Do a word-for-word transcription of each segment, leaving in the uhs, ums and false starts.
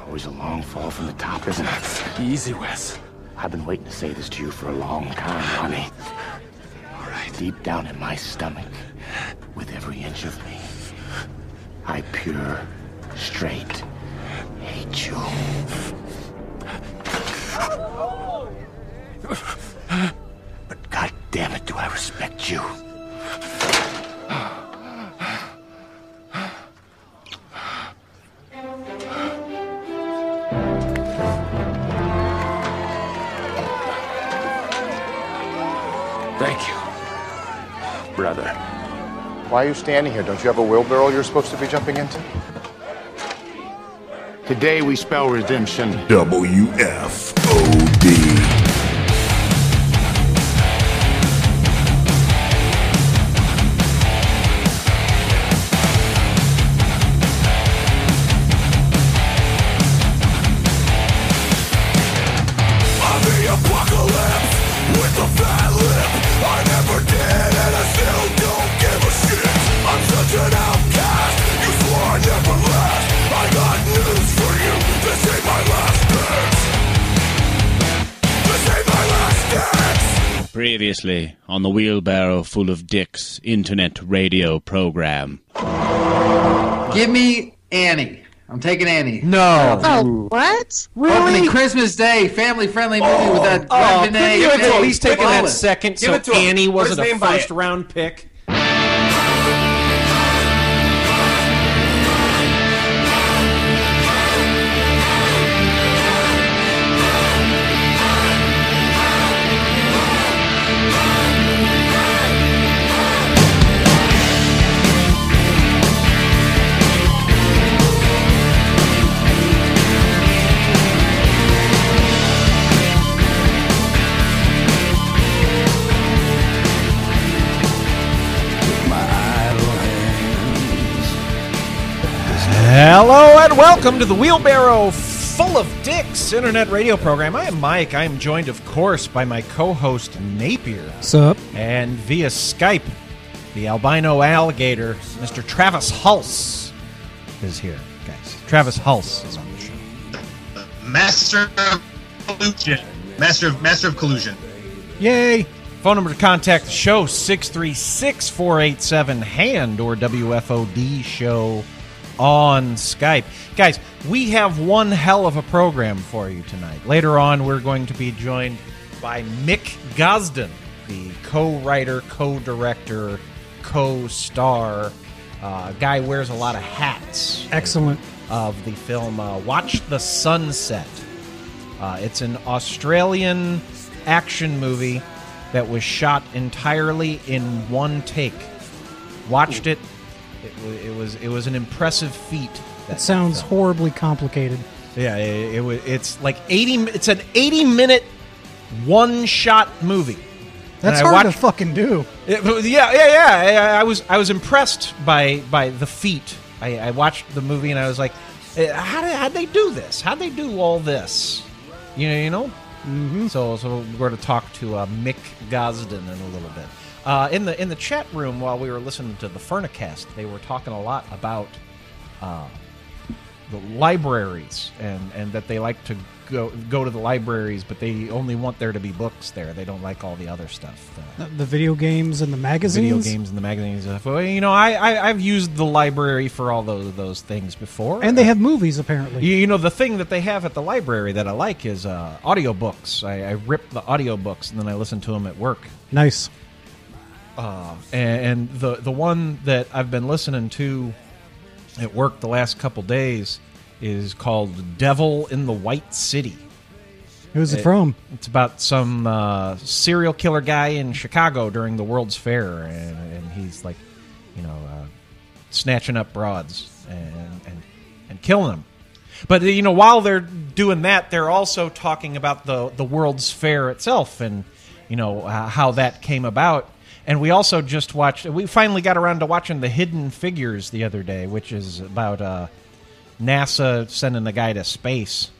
Always a long fall from the top, isn't it? Easy, Wes. I've been waiting to say this to you for a long time, honey. All right. Deep down in my stomach, with every inch of me, I pure, straight hate you. But God damn it, do I respect you. Thank you, Brother. Why are you standing here? Don't you have a wheelbarrow you're supposed to be jumping into? Today we spell redemption. W F O D. Previously on the Wheelbarrow Full of Dicks internet radio program. Give me Annie. I'm taking Annie. No. Oh, what? Really? Opening Christmas Day, family-friendly movie Oh, with that oh, Greg Dene. give it to Hey, him. He's taking Paula. that second, Give so it to him. Annie Put wasn't his a name by first it. round pick. Hello and welcome to the Wheelbarrow Full of Dicks internet radio program. I am Mike. I am joined, of course, by my co-host Napier. What's up? And via Skype, the albino alligator, Mister Travis Hulse, is here, guys. Travis Hulse is on the show. Master of collusion. Master of Master of collusion. Yay! Phone number to contact the show, six three six, four eight seven, HAND or W F O D show on Skype. Guys, we have one hell of a program for you tonight. Later on, we're going to be joined by Mick Gosden, the co-writer, co-director, co-star. Uh, guy wears a lot of hats. Excellent. Of the film uh, Watch the Sunset. Uh, it's an Australian action movie that was shot entirely in one take. Watched it. It, w- it was it was an impressive feat. That sounds film. horribly complicated. Yeah, it, it was. It's like eighty. It's an eighty minute one shot movie. That's and hard watched, to fucking do. It, yeah, yeah, yeah. I, I was I was impressed by by the feat. I, I watched the movie and I was like, how did how'd they do this? How'd they do all this? You know, you know. Mm-hmm. So so we're going to talk to uh, Mick Gosden in a little bit. Uh, in the in the chat room while we were listening to the Furnicast, they were talking a lot about uh, the libraries and, and that they like to go go to the libraries, but they only want there to be books there. They don't like all the other stuff. The, the video games and the magazines? Video games and the magazines. Uh, well, you know, I, I, I've used the library for all those those things before. And they have movies, apparently. You, you know, the thing that they have at the library that I like is uh, audiobooks. I, I rip the audiobooks and then I listen to them at work. Nice. Uh, and, and the the one that I've been listening to at work the last couple days is called Devil in the White City. Who's it, it from? It's about some uh, serial killer guy in Chicago during the World's Fair, and, and he's like, you know, uh, snatching up broads and, and and killing them. But you know, while they're doing that, they're also talking about the the World's Fair itself, and you know uh, how that came about. And we also just watched, we finally got around to watching The Hidden Figures the other day, which is about uh, NASA sending a guy to space.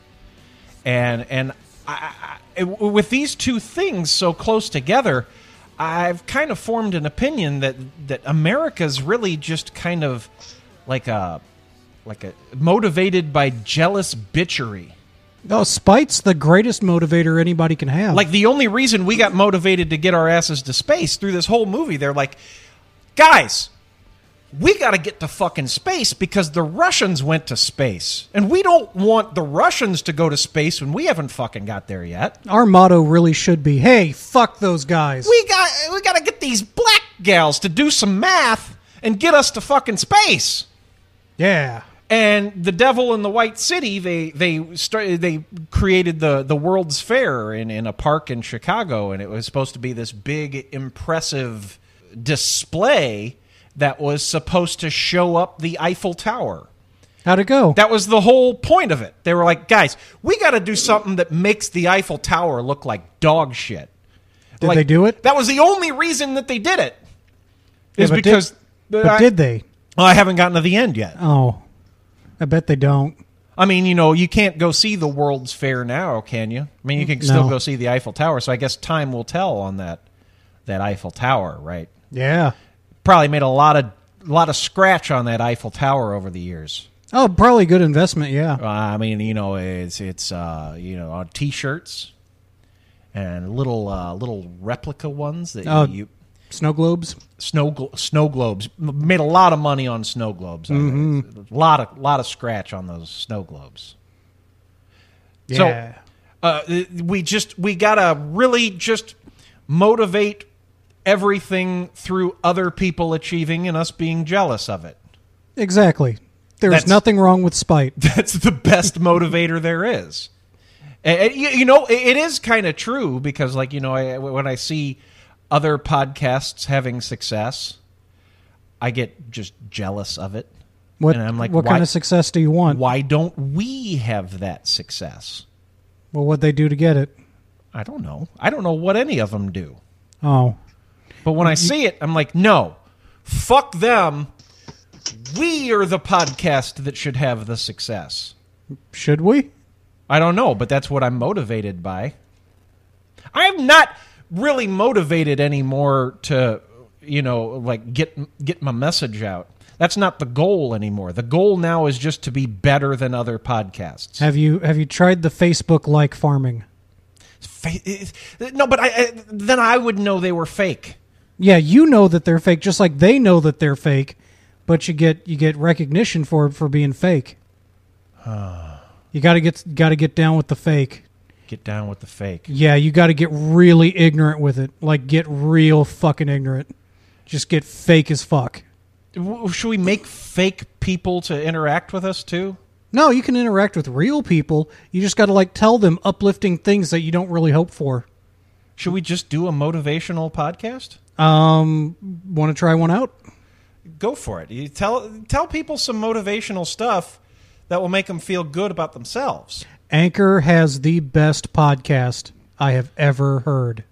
And and I, I, with these two things so close together, I've kind of formed an opinion that, that America's really just kind of like a like a motivated by jealous bitchery. Oh, spite's the greatest motivator anybody can have. Like, the only reason we got motivated to get our asses to space through this whole movie, they're like, guys, we got to get to fucking space because the Russians went to space. And we don't want the Russians to go to space when we haven't fucking got there yet. Our motto really should be, hey, fuck those guys. We got we got to get these black gals to do some math and get us to fucking space. Yeah. And the Devil in the White City, they they started they created the, the World's Fair in, in a park in Chicago, and it was supposed to be this big, impressive display that was supposed to show up the Eiffel Tower. How'd it go? That was the whole point of it. They were like, guys, we got to do something that makes the Eiffel Tower look like dog shit. Did like, they do it? That was the only reason that they did it. Is Yeah, but because... Did, but I, did they? Well, I haven't gotten to the end yet. Oh. I bet they don't. I mean, you know, you can't go see the World's Fair now, can you? I mean, you can still No. go see the Eiffel Tower, so I guess time will tell on that that Eiffel Tower, right? Yeah. Probably made a lot of a lot of scratch on that Eiffel Tower over the years. Oh, probably good investment, yeah. Uh, I mean, you know, it's it's uh, you know, on T-shirts and little uh, little replica ones that Oh, you snow globes. snow glo- snow globes made a lot of money on snow globes. Mhm. A lot of lot of scratch on those snow globes. Yeah. So uh, we just we gotta really just motivate everything through other people achieving and us being jealous of it. Exactly. There's That's- nothing wrong with spite. That's the best motivator there is. And, and, you you know, it, it is kind of true because, like, you know, I, when I see other podcasts having success, I get just jealous of it. What, and I'm like, what why, kind of success do you want? why don't we have that success? Well, what'd they do to get it? I don't know. I don't know what any of them do. Oh. But when I see it, I'm like, no, fuck them. We are the podcast that should have the success. Should we? I don't know, but that's what I'm motivated by. I'm not really motivated anymore to, you know, like get get my message out. That's not the goal anymore. The goal now is just to be better than other podcasts. Have you have you tried the Facebook like farming? Fa- no, but I, I, then I would know they were fake. Yeah, you know that they're fake, just like they know that they're fake, but you get you get recognition for for being fake. You got to get got to get down with the fake. Get down with the fake. Yeah, you got to get really ignorant with it. Like, get real fucking ignorant. Just get fake as fuck. W- Should we make fake people to interact with us too? No, you can interact with real people. You just got to, like, tell them uplifting things that you don't really hope for. Should we just do a motivational podcast? Um, want to try one out? Go for it. You tell tell people some motivational stuff that will make them feel good about themselves. Anchor has the best podcast I have ever heard.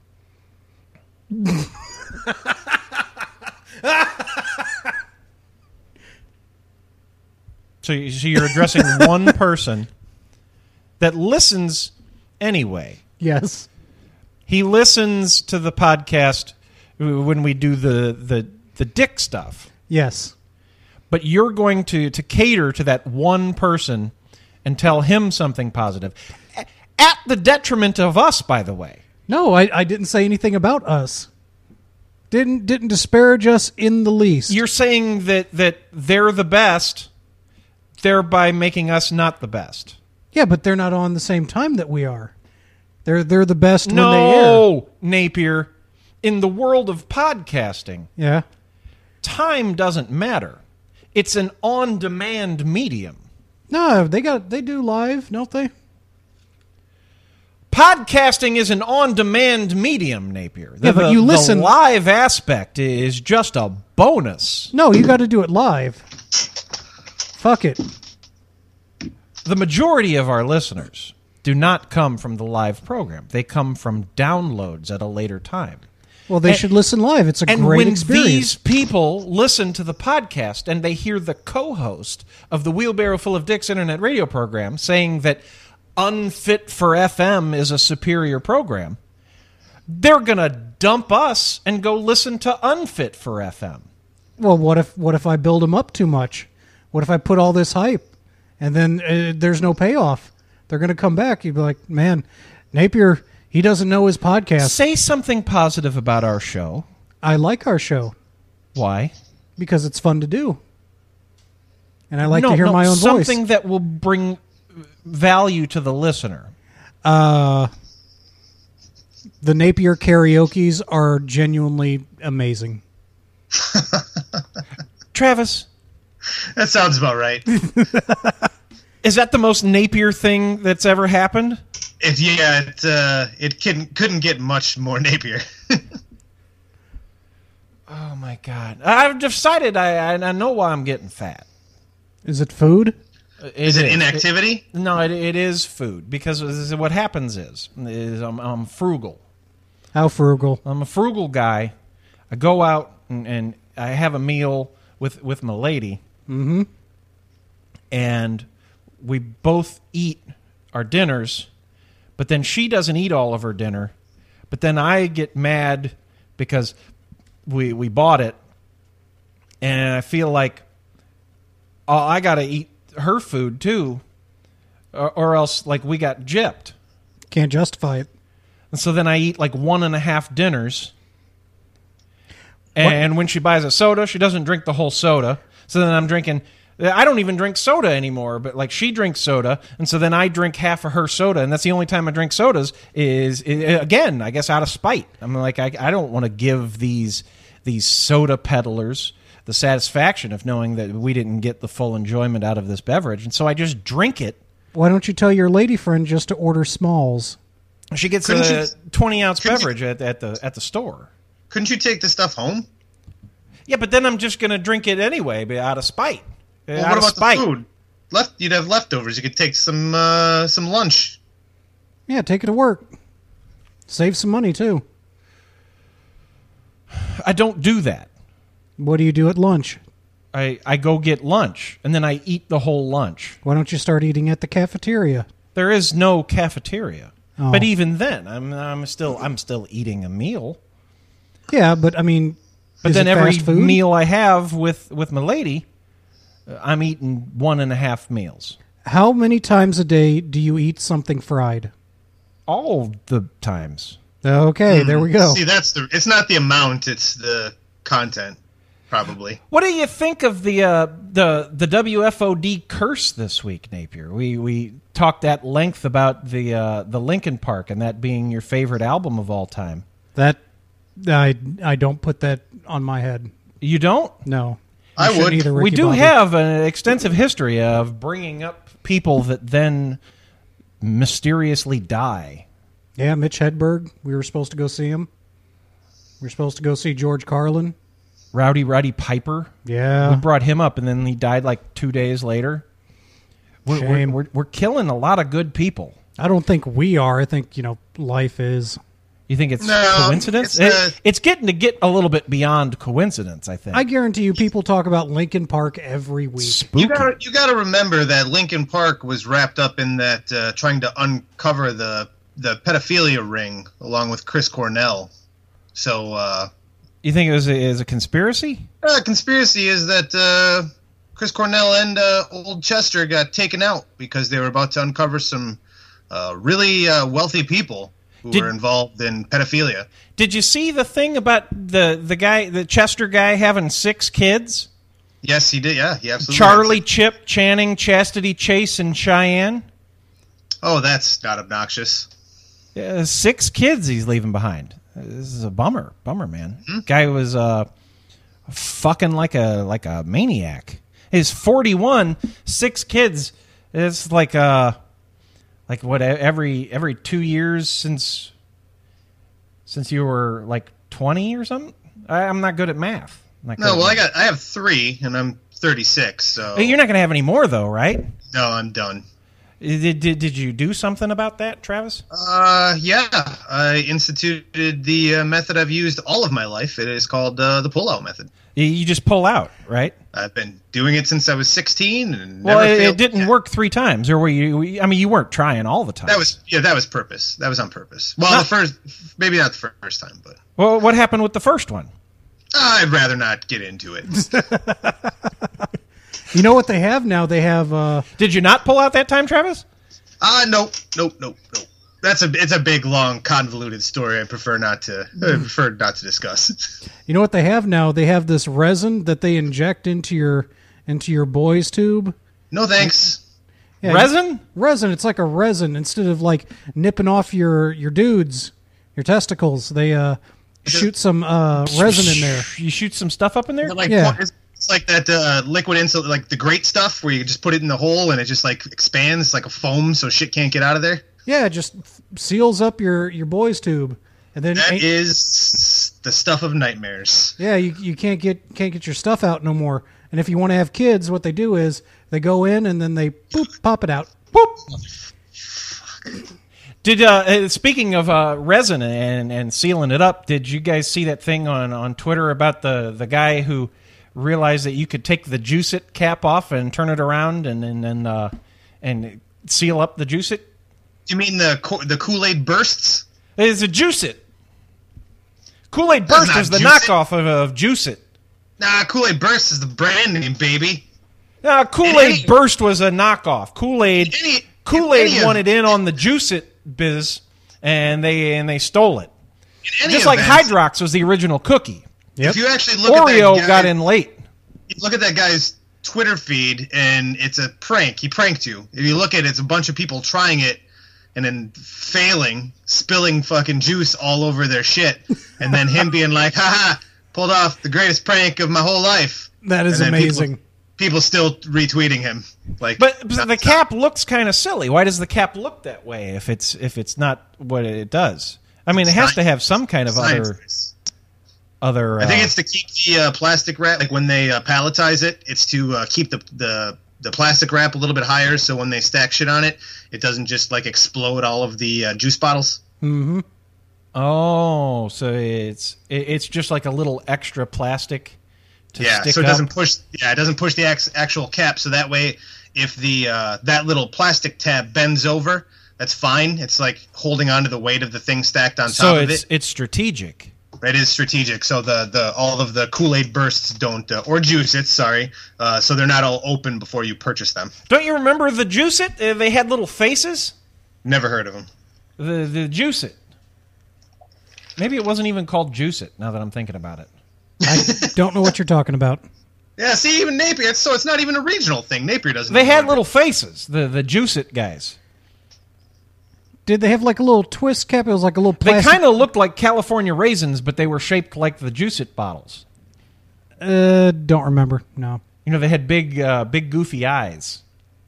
So, you- so you're addressing one person that listens anyway. Yes. He listens to the podcast when we do the the, the dick stuff. Yes. But you're going to, to cater to that one person and tell him something positive. A- At the detriment of us, by the way. No, I, I didn't say anything about us. Didn't didn't disparage us in the least. You're saying that, that they're the best, thereby making us not the best. Yeah, but they're not on the same time that we are. They're they're the best when they air. No, Napier. In the world of podcasting, Yeah. time doesn't matter. It's an on-demand medium. No, they got they do live, don't they? Podcasting is an on-demand medium, Napier. The, Yeah, but the- you listen- The live aspect is just a bonus. No, you got to do it live. Fuck it. The majority of our listeners do not come from the live program. They come from downloads at a later time. Well, they And- should listen live. It's a And great when experience. these people listen to the podcast and they hear the co-host of the Wheelbarrow Full of Dicks internet radio program saying that Unfit for F M is a superior program, they're going to dump us and go listen to Unfit for F M. Well, what if what if I build them up too much? What if I put all this hype and then uh, there's no payoff? They're going to come back. You'd be like, man, Napier, he doesn't know his podcast. Say something positive about our show. I like our show. Why? Because it's fun to do. And I like no, to hear no, my own something voice. Something that will bring value to the listener. Uh, the Napier karaokes are genuinely amazing. Travis. That sounds about right. Is that the most Napier thing that's ever happened? It, yeah, it, uh, it couldn't, couldn't get much more Napier. Oh, my God. I've decided I, I know why I'm getting fat. Is it food? It is it inactivity? It, no, it, it is food. Because what happens is, is I'm, I'm frugal. How frugal? I'm a frugal guy. I go out and, and I have a meal with, with my lady. Mm-hmm. And we both eat our dinners, but then she doesn't eat all of her dinner. But then I get mad because we we bought it, and I feel like, oh, I got to eat her food too, or, or else like we got gypped. Can't justify it. And so then I eat like one and a half dinners. And when she buys a soda, she doesn't drink the whole soda. So then I'm drinking. I don't even drink soda anymore, but like she drinks soda, and so then I drink half of her soda, and that's the only time I drink sodas is, is again, I guess out of spite. I'm like, I, I don't want to give these these soda peddlers the satisfaction of knowing that we didn't get the full enjoyment out of this beverage, and so I just drink it. Why don't you tell your lady friend just to order Smalls? She gets Couldn't a you- twenty ounce couldn't you- beverage at, at the at the store. Couldn't you take the stuff home? Yeah, but then I'm just going to drink it anyway, but out of spite. Well, out what of about spite. the food? Left, you'd have leftovers. You could take some uh, some lunch. Yeah, take it to work. Save some money, too. I don't do that. What do you do at lunch? I, I go get lunch, and then I eat the whole lunch. Why don't you start eating at the cafeteria? There is no cafeteria. Oh. But even then, I'm I'm still I'm still eating a meal. Yeah, but I mean, But is then it every fast food? meal I have with, with my lady, uh, I'm eating one and a half meals. How many times a day do you eat something fried? All the times. Okay, there we go. See, that's the. It's not the amount; it's the content, probably. What do you think of the uh, the the W F O D curse this week, Napier? We we talked at length about the uh, the Linkin Park and that being your favorite album of all time. That I I don't put that on my head. You don't? No, I You shouldn't would. either, We Ricky do Bobby. have an extensive history of bringing up people that then mysteriously die. Yeah, Mitch Hedberg. We were supposed to go see him. We were supposed to go see George Carlin. Rowdy Roddy Piper. Yeah. We brought him up, and then he died like two days later. We're, Shame. We're, we're, we're killing a lot of good people. I don't think we are. I think, you know, life is. You think it's No, coincidence? it's, It- uh, it's getting to get a little bit beyond coincidence, I think. I guarantee you people talk about Linkin Park every week. Spooky. You gotta, you gotta remember that Linkin Park was wrapped up in that uh, trying to uncover the the pedophilia ring along with Chris Cornell. So, uh, You think it was a, is a conspiracy? uh, conspiracy is that uh, Chris Cornell and uh, Old Chester got taken out because they were about to uncover some uh, really uh, wealthy people who Did- were involved in pedophilia. Did you see the thing about the, the guy, the Chester guy having six kids? Yes, he did. Yeah, he absolutely. Charlie, did. Chip, Channing, Chastity, Chase, and Cheyenne? Oh, that's not obnoxious. Yeah, six kids he's leaving behind. This is a bummer. Bummer, man. Guy was uh, fucking like a like a maniac. He's forty-one, six kids. It's like uh like what every every two years since since you were like twenty or something. I, I'm not good at math. I'm not No, good at well, I math. got I have three, and I'm thirty-six. So You're not going to have any more though, right? no, I'm done. Did, did did you do something about that, Travis? Uh, yeah, I instituted the uh, method I've used all of my life. It is called uh, the pull-out method. You, you just pull out, right? I've been doing it since I was sixteen, and Well, never it, failed. it didn't yet. work three times, or were you? I mean, you weren't trying all the time. That was yeah, that was purpose. That was on purpose. Well, Not- the first, maybe not the first time, but Well, what happened with the first one? I'd rather not get into it. You know what they have now? They have. Uh, Did you not pull out that time, Travis? Ah, uh, nope, nope, nope, nope. That's a it's a big, long, convoluted story. I prefer not to I prefer not to discuss. You know what they have now? They have this resin that they inject into your into your boy's tube. No thanks. Yeah, resin? Resin. It's like a resin instead of like nipping off your your dudes, your testicles. They uh shoot some uh resin in there. You shoot some stuff up in there? Like, yeah. It's, it's like that uh, liquid insul, like the great stuff where you just put it in the hole and it just like expands like a foam so shit can't get out of there. Yeah, it just seals up your, your boy's tube, and then that is the stuff of nightmares. Yeah, you you can't get can't get your stuff out no more. And if you want to have kids, what they do is they go in and then they boop pop it out. Boop. Did uh, speaking of uh, resin and, and sealing it up, did you guys see that thing on, on Twitter about the, the guy who realized that you could take the Juice It cap off and turn it around and and and, uh, and seal up the Juice It? You mean the the Kool-Aid bursts? It's a Juice It. Kool-Aid Burst is the knockoff of, of Juice It. Nah, Kool-Aid Burst is the brand name, baby. Nah, Kool-Aid Burst was a knockoff. Kool-Aid any, Kool-Aid wanted in on the Juice It biz, and they and they stole it. Just like event, Hydrox was the original cookie. Yep. If you actually look Oreo at that guy, got in late. You look at that guy's Twitter feed, and it's a prank. He pranked you. If you look at it, it's a bunch of people trying it and then failing, spilling fucking juice all over their shit, and then him being like, haha, pulled off the greatest prank of my whole life. That is amazing. People, people still retweeting him. Like, But, but the cap looks kind of silly. Why does the cap look that way if it's if it's not what it does? I mean, it has to have some kind of other... Other, I think uh, it's to keep the uh, plastic wrap. Like when they uh, palletize it, it's to uh, keep the, the the plastic wrap a little bit higher, so when they stack shit on it, it doesn't just like explode all of the uh, juice bottles. Mm-hmm. Oh, so it's it, it's just like a little extra plastic to yeah, stick so it up. doesn't push. Yeah, it doesn't push the ax- actual cap. So that way, if the uh, that little plastic tab bends over, that's fine. It's like holding onto the weight of the thing stacked on top so of it's, it. it's strategic. It is strategic, so the, the all of the Kool-Aid bursts don't, uh, or Juice It, sorry, uh, so they're not all open before you purchase them. Don't you remember the Juice It? Uh, they had little faces. Never heard of them. The the Juice It. Maybe it wasn't even called Juice It. Now that I'm thinking about it, I don't know what you're talking about. Yeah, see, even Napier, so it's not even a regional thing. Napier doesn't. They had little faces. The the Juice It guys. Did they have like a little twist cap? It was like a little plastic. They kind of looked like California raisins, but they were shaped like the Juice It bottles. Uh, don't remember. No. You know, they had big, uh, big goofy eyes.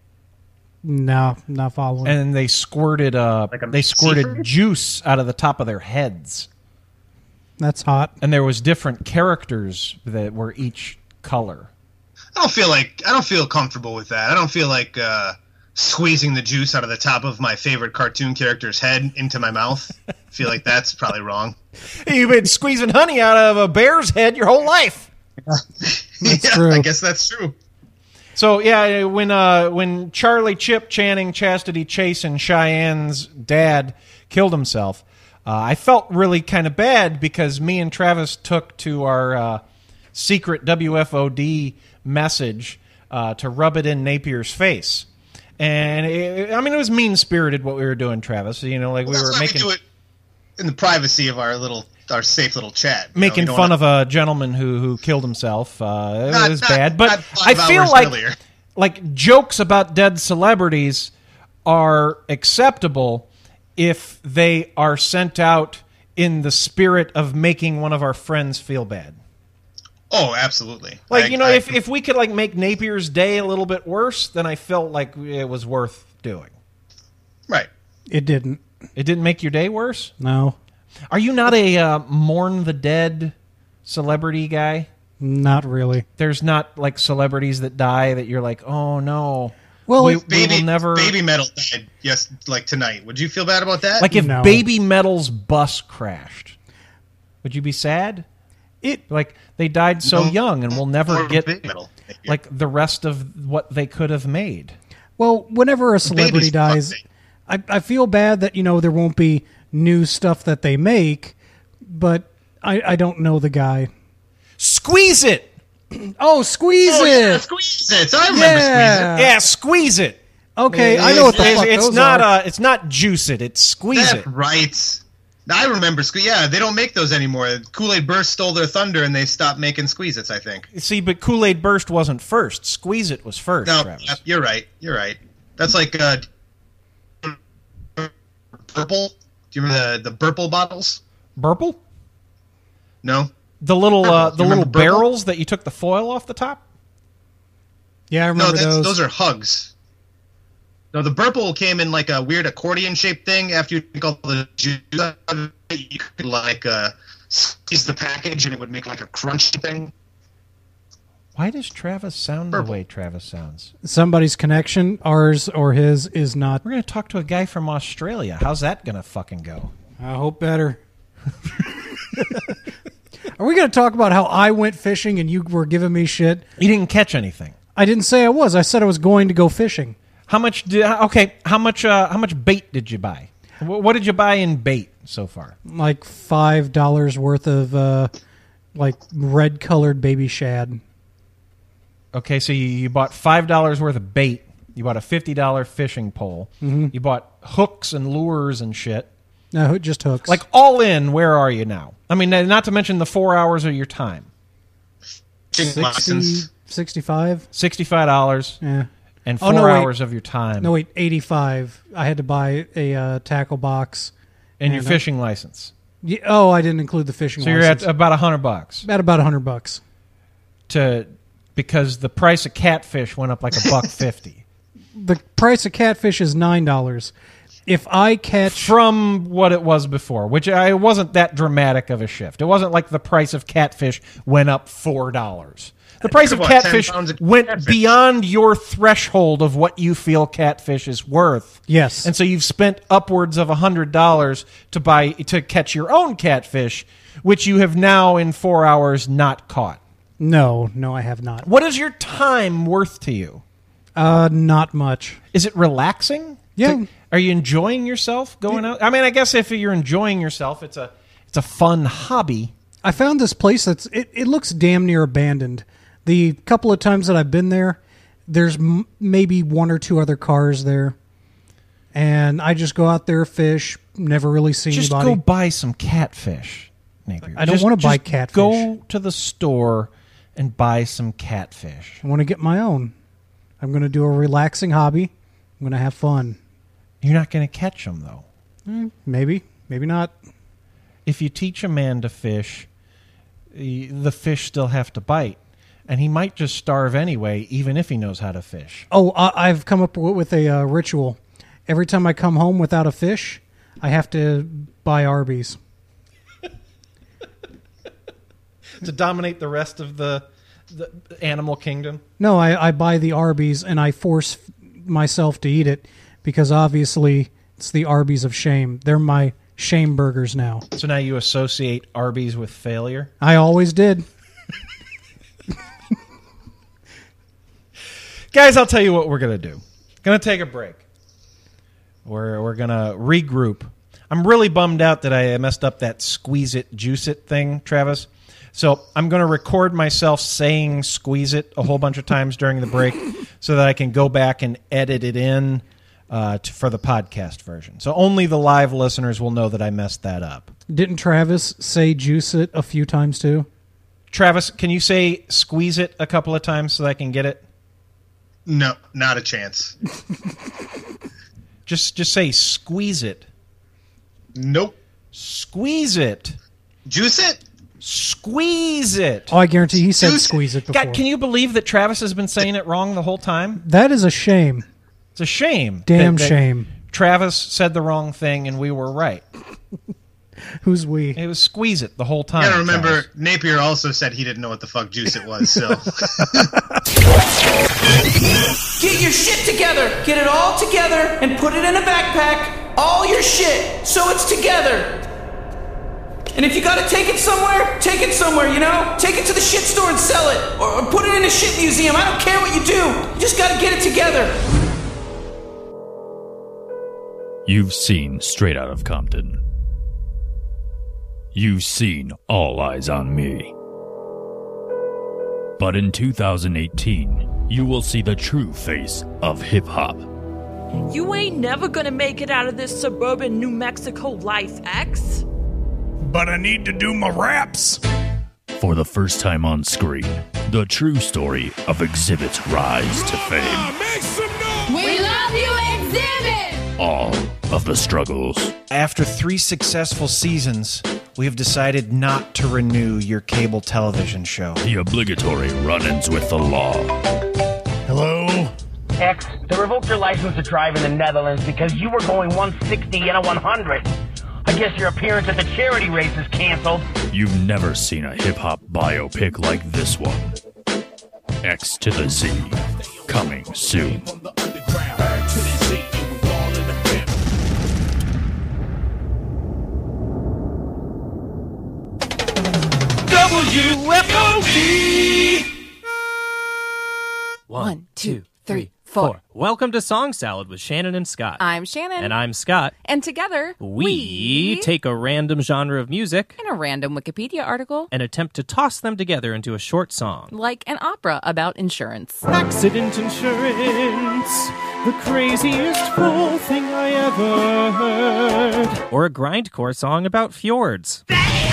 No, not following. And they squirted, uh, Like a they squirted seafood? juice out of the top of their heads. That's hot. And there was different characters that were each color. I don't feel like I don't feel comfortable with that. I don't feel like uh, squeezing the juice out of the top of my favorite cartoon character's head into my mouth. I feel like that's probably wrong. You've been squeezing honey out of a bear's head your whole life. That's yeah, true. I guess that's true. So yeah, when uh, when Charlie, Chip, Channing, Chastity, Chase, and Cheyenne's dad killed himself, uh, I felt really kind of bad because me and Travis took to our uh, secret W F O D message uh, to rub it in Napier's face, and it, I mean it was mean spirited what we were doing, Travis. You know, like Well, we were that's why making we do it in the privacy of our little, our safe little chat. You making know, we fun don't of a gentleman who who killed himself. Uh, it Not- was not- bad, but not I five feel hours like earlier. like jokes about dead celebrities are acceptable if they are sent out in the spirit of making one of our friends feel bad. Oh, absolutely. Like, I- you know, I- if, if we could, like, make Napier's day a little bit worse, then I felt like it was worth doing. right. It didn't. It didn't make your day worse? No, Are you not a uh, mourn the dead celebrity guy? not really. There's not, like, celebrities that die that you're like, oh, no. Well, we, we Baby, will never... Baby Metal died. Yes, like tonight. Would you feel bad about that? Like, if No. Baby Metal's bus crashed, would you be sad? It Like, they died so No. young and we'll never Or get, Baby Metal. like, the rest of what they could have made. well, whenever a celebrity baby's dies, fucked. I I feel bad that you know there won't be new stuff that they make, but I I don't know the guy. Squeeze it! Oh, Squeeze Oh, It. yeah, Squeeze It. I remember Yeah. Squeeze It. Yeah, squeeze it. Okay, I know what the It's, fuck it's those not are. uh, it's not juice it. It's squeeze That's it. right. I remember Squeeze. Yeah, they don't make those anymore. Kool-Aid Burst stole their thunder, and they stopped making Squeeze Its, I think. See, but Kool-Aid Burst wasn't first. Squeeze it was first. No, Travis. yeah, you're right. You're right. That's like uh, Burple. Do you remember the the Burple bottles? Burple? No. The little uh, Burple. the You little remember Burple? barrels that you took the foil off the top? Yeah, I No, remember that's, those. those are Hugs. No, the Burple came in like a weird accordion-shaped thing. After you took all the juice out of it, you could like uh, squeeze the package, and it would make like a crunchy thing. Why does Travis sound Burple. the way Travis sounds? Somebody's connection, ours or his, is not. We're going to talk to a guy from Australia. How's that going to fucking go? I hope better. Are we going to talk about how I went fishing and you were giving me shit? You didn't catch anything. I didn't say I was. I said I was going to go fishing. How much did okay, how much uh, how much bait did you buy? Wh- What did you buy in bait so far? Like five dollars worth of uh, like red colored baby shad. Okay, so you, you bought five dollars worth of bait. You bought a fifty dollar fishing pole. Mm-hmm. You bought hooks and lures and shit. No, just hooks. Like all in, where are you now? I mean, not to mention the four hours of your time. Chicken license. sixty, sixty-five. Sixty-five dollars Yeah. and Oh, four no, wait. hours of your time, No, wait, eighty-five. I had to buy a uh, tackle box. and your and, uh, fishing license. Yeah, oh, I didn't include the fishing So you're license. at about a hundred bucks At about a hundred bucks. to because the price of catfish went up like a buck fifty. The price of catfish is nine dollars. If I catch From what it was before, which I wasn't that dramatic of a shift. It wasn't like the price of catfish went up four dollars. The price of What, ten catfish pounds of went catfish? beyond your threshold of what you feel catfish is worth. Yes. And so you've spent upwards of a hundred dollars to buy to catch your own catfish, which you have now in four hours not caught. no, no, I have not. What is your time worth to you? Uh, not much. Is it relaxing? Yeah. To- are you enjoying yourself going out? I mean, I guess if you're enjoying yourself, it's a it's a fun hobby. I found this place that's it, it looks damn near abandoned. The couple of times that I've been there, there's m- maybe one or two other cars there, and I just go out there, fish, never really see Just anybody. go buy some catfish, Napier. I don't Just- wanna buy just catfish. Go to the store and buy some catfish. I want to get my own. I'm going to do a relaxing hobby. I'm going to have fun. You're not going to catch them, though. Maybe, maybe not. If you teach a man to fish, the the fish still have to bite. And he might just starve anyway, even if he knows how to fish. Oh, I, I've come up with with a uh, ritual. Every time I come home without a fish, I have to buy Arby's. To dominate the rest of the, the animal kingdom? No, I, I buy the Arby's and I force myself to eat it because obviously it's the Arby's of shame. They're my shame burgers now. So now you associate Arby's with failure? I always did. Guys, I'll tell you what we're going to do. Going to take a break. We're, we're going to regroup. I'm really bummed out that I messed up that squeeze it, juice it thing, Travis. So I'm going to record myself saying squeeze it a whole bunch of times during the break so that I can go back and edit it in uh, to, for the podcast version. So only the live listeners will know that I messed that up. Didn't Travis say juice it a few times too? Travis, can you say squeeze it a couple of times so that I can get it? No, not a chance. Just just say squeeze it. Nope. Squeeze it. Juice it? Squeeze it. Oh, I guarantee he said Juice it. squeeze it before. God, can you believe that Travis has been saying it wrong the whole time? That is a shame. It's a shame. Damn that- that shame. Travis said the wrong thing and we were right. Who's we? It was squeeze it the whole time. You gotta remember, Travis. Napier also said he didn't know what the fuck juice it was, so. Get your shit together. Get it all together and put it in a backpack. All your shit, so it's together. And if you gotta take it somewhere, take it somewhere, you know? Take it to the shit store and sell it. Or, or put it in a shit museum. I don't care what you do. You just gotta get it together. You've seen Straight Out of Compton. You've seen All Eyes on Me. But in two thousand eighteen, you will see the true face of hip-hop. You ain't never gonna make it out of this suburban New Mexico life, X. But I need to do my raps. For the first time on screen, the true story of Exhibit's rise to fame. We love you, Exhibit! All of the struggles. After three successful seasons, we have decided not to renew your cable television show. The obligatory run-ins with the law. Hello? X, they revoked your license to drive in the Netherlands because you were going one sixty and a one hundred. I guess your appearance at the charity race is canceled. You've never seen a hip-hop biopic like this one. X to the Z. Coming soon. W F O D! One, two, three, four. Welcome to Song Salad with Shannon and Scott. I'm Shannon. And I'm Scott. And together, we, we take a random genre of music and a random Wikipedia article and attempt to toss them together into a short song. Like an opera about insurance. Accident insurance, the craziest full thing I ever heard. Or a grindcore song about fjords.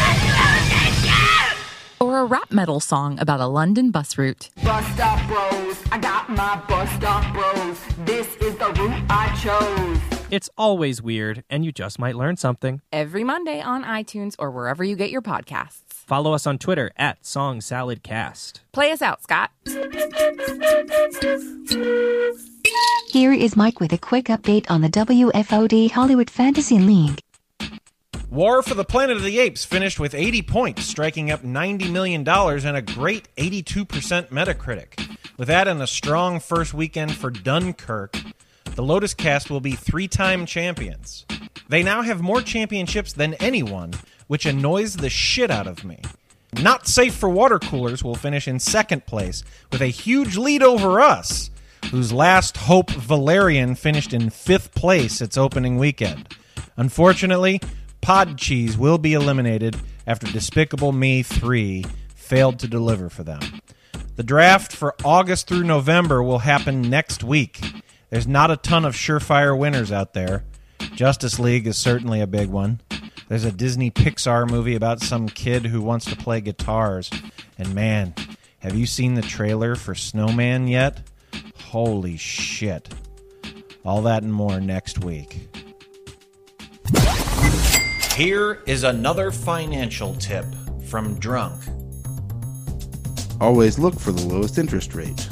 Or a rap metal song about a London bus route. Bus stop bros, I got my bus stop bros. This is the route I chose. It's always weird, and you just might learn something. Every Monday on iTunes or wherever you get your podcasts. Follow us on Twitter at Song Salad Cast. Play us out, Scott. Here is Mike with a quick update on the W F O D Hollywood Fantasy League. War for the Planet of the Apes finished with eighty points, striking up ninety million dollars and a great eighty-two percent Metacritic. With that and a strong first weekend for Dunkirk, the Lotus Cast will be three-time champions. They now have more championships than anyone, which annoys the shit out of me. Not Safe for Water Coolers will finish in second place with a huge lead over us, whose last hope, Valerian, finished in fifth place its opening weekend. Unfortunately, Pod Cheese will be eliminated after Despicable Me three failed to deliver for them. The draft for August through November will happen next week. There's not a ton of surefire winners out there. Justice League is certainly a big one. There's a Disney Pixar movie about some kid who wants to play guitars. And man, have you seen the trailer for Snowman yet? Holy shit. All that and more next week. Here is another financial tip from Drunk. Always look for the lowest interest rate.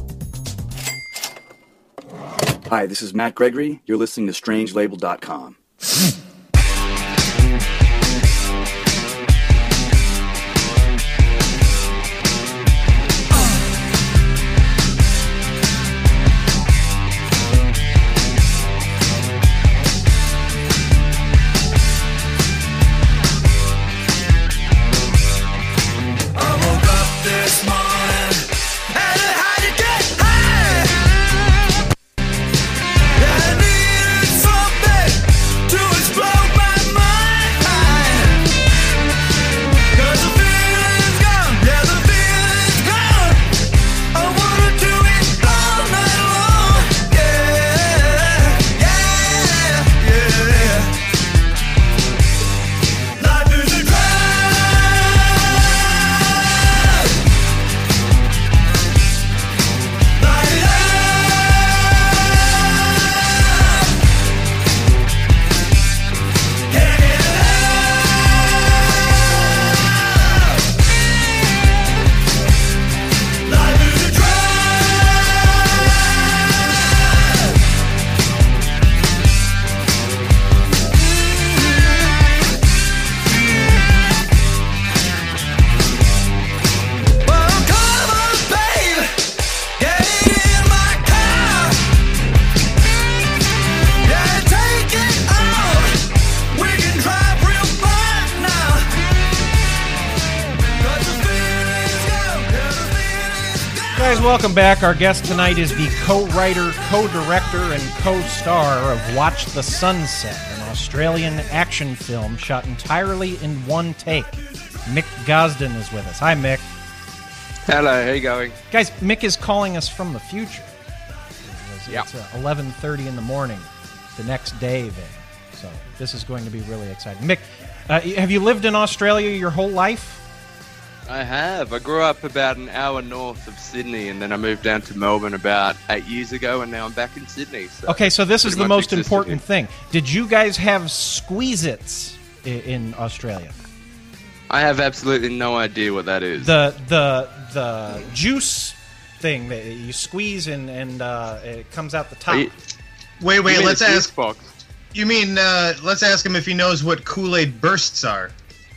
Hi, this is Matt Gregory. You're listening to Strange Label dot com. Welcome back. Our guest tonight is the co-writer, co-director, and co-star of Watch the Sunset, an Australian action film shot entirely in one take. Mick Gosden is with us. Hi, Mick. Hello, how you going? Guys, Mick is calling us from the future. It's, yeah. it's uh, eleven thirty in the morning, the next day there. So this is going to be really exciting. Mick, uh, have you lived in Australia your whole life? I have. I grew up about an hour north of Sydney, and then I moved down to Melbourne about eight years ago, and now I'm back in Sydney. So okay, so this is pretty the much most existed important here. thing. Did you guys have Squeeze-Its i- in Australia? I have absolutely no idea what that is. The the the juice thing that you squeeze and and uh, it comes out the top. Wait, wait. You mean Let's the juice ask. box? You mean uh, let's ask him if he knows what Kool-Aid bursts are.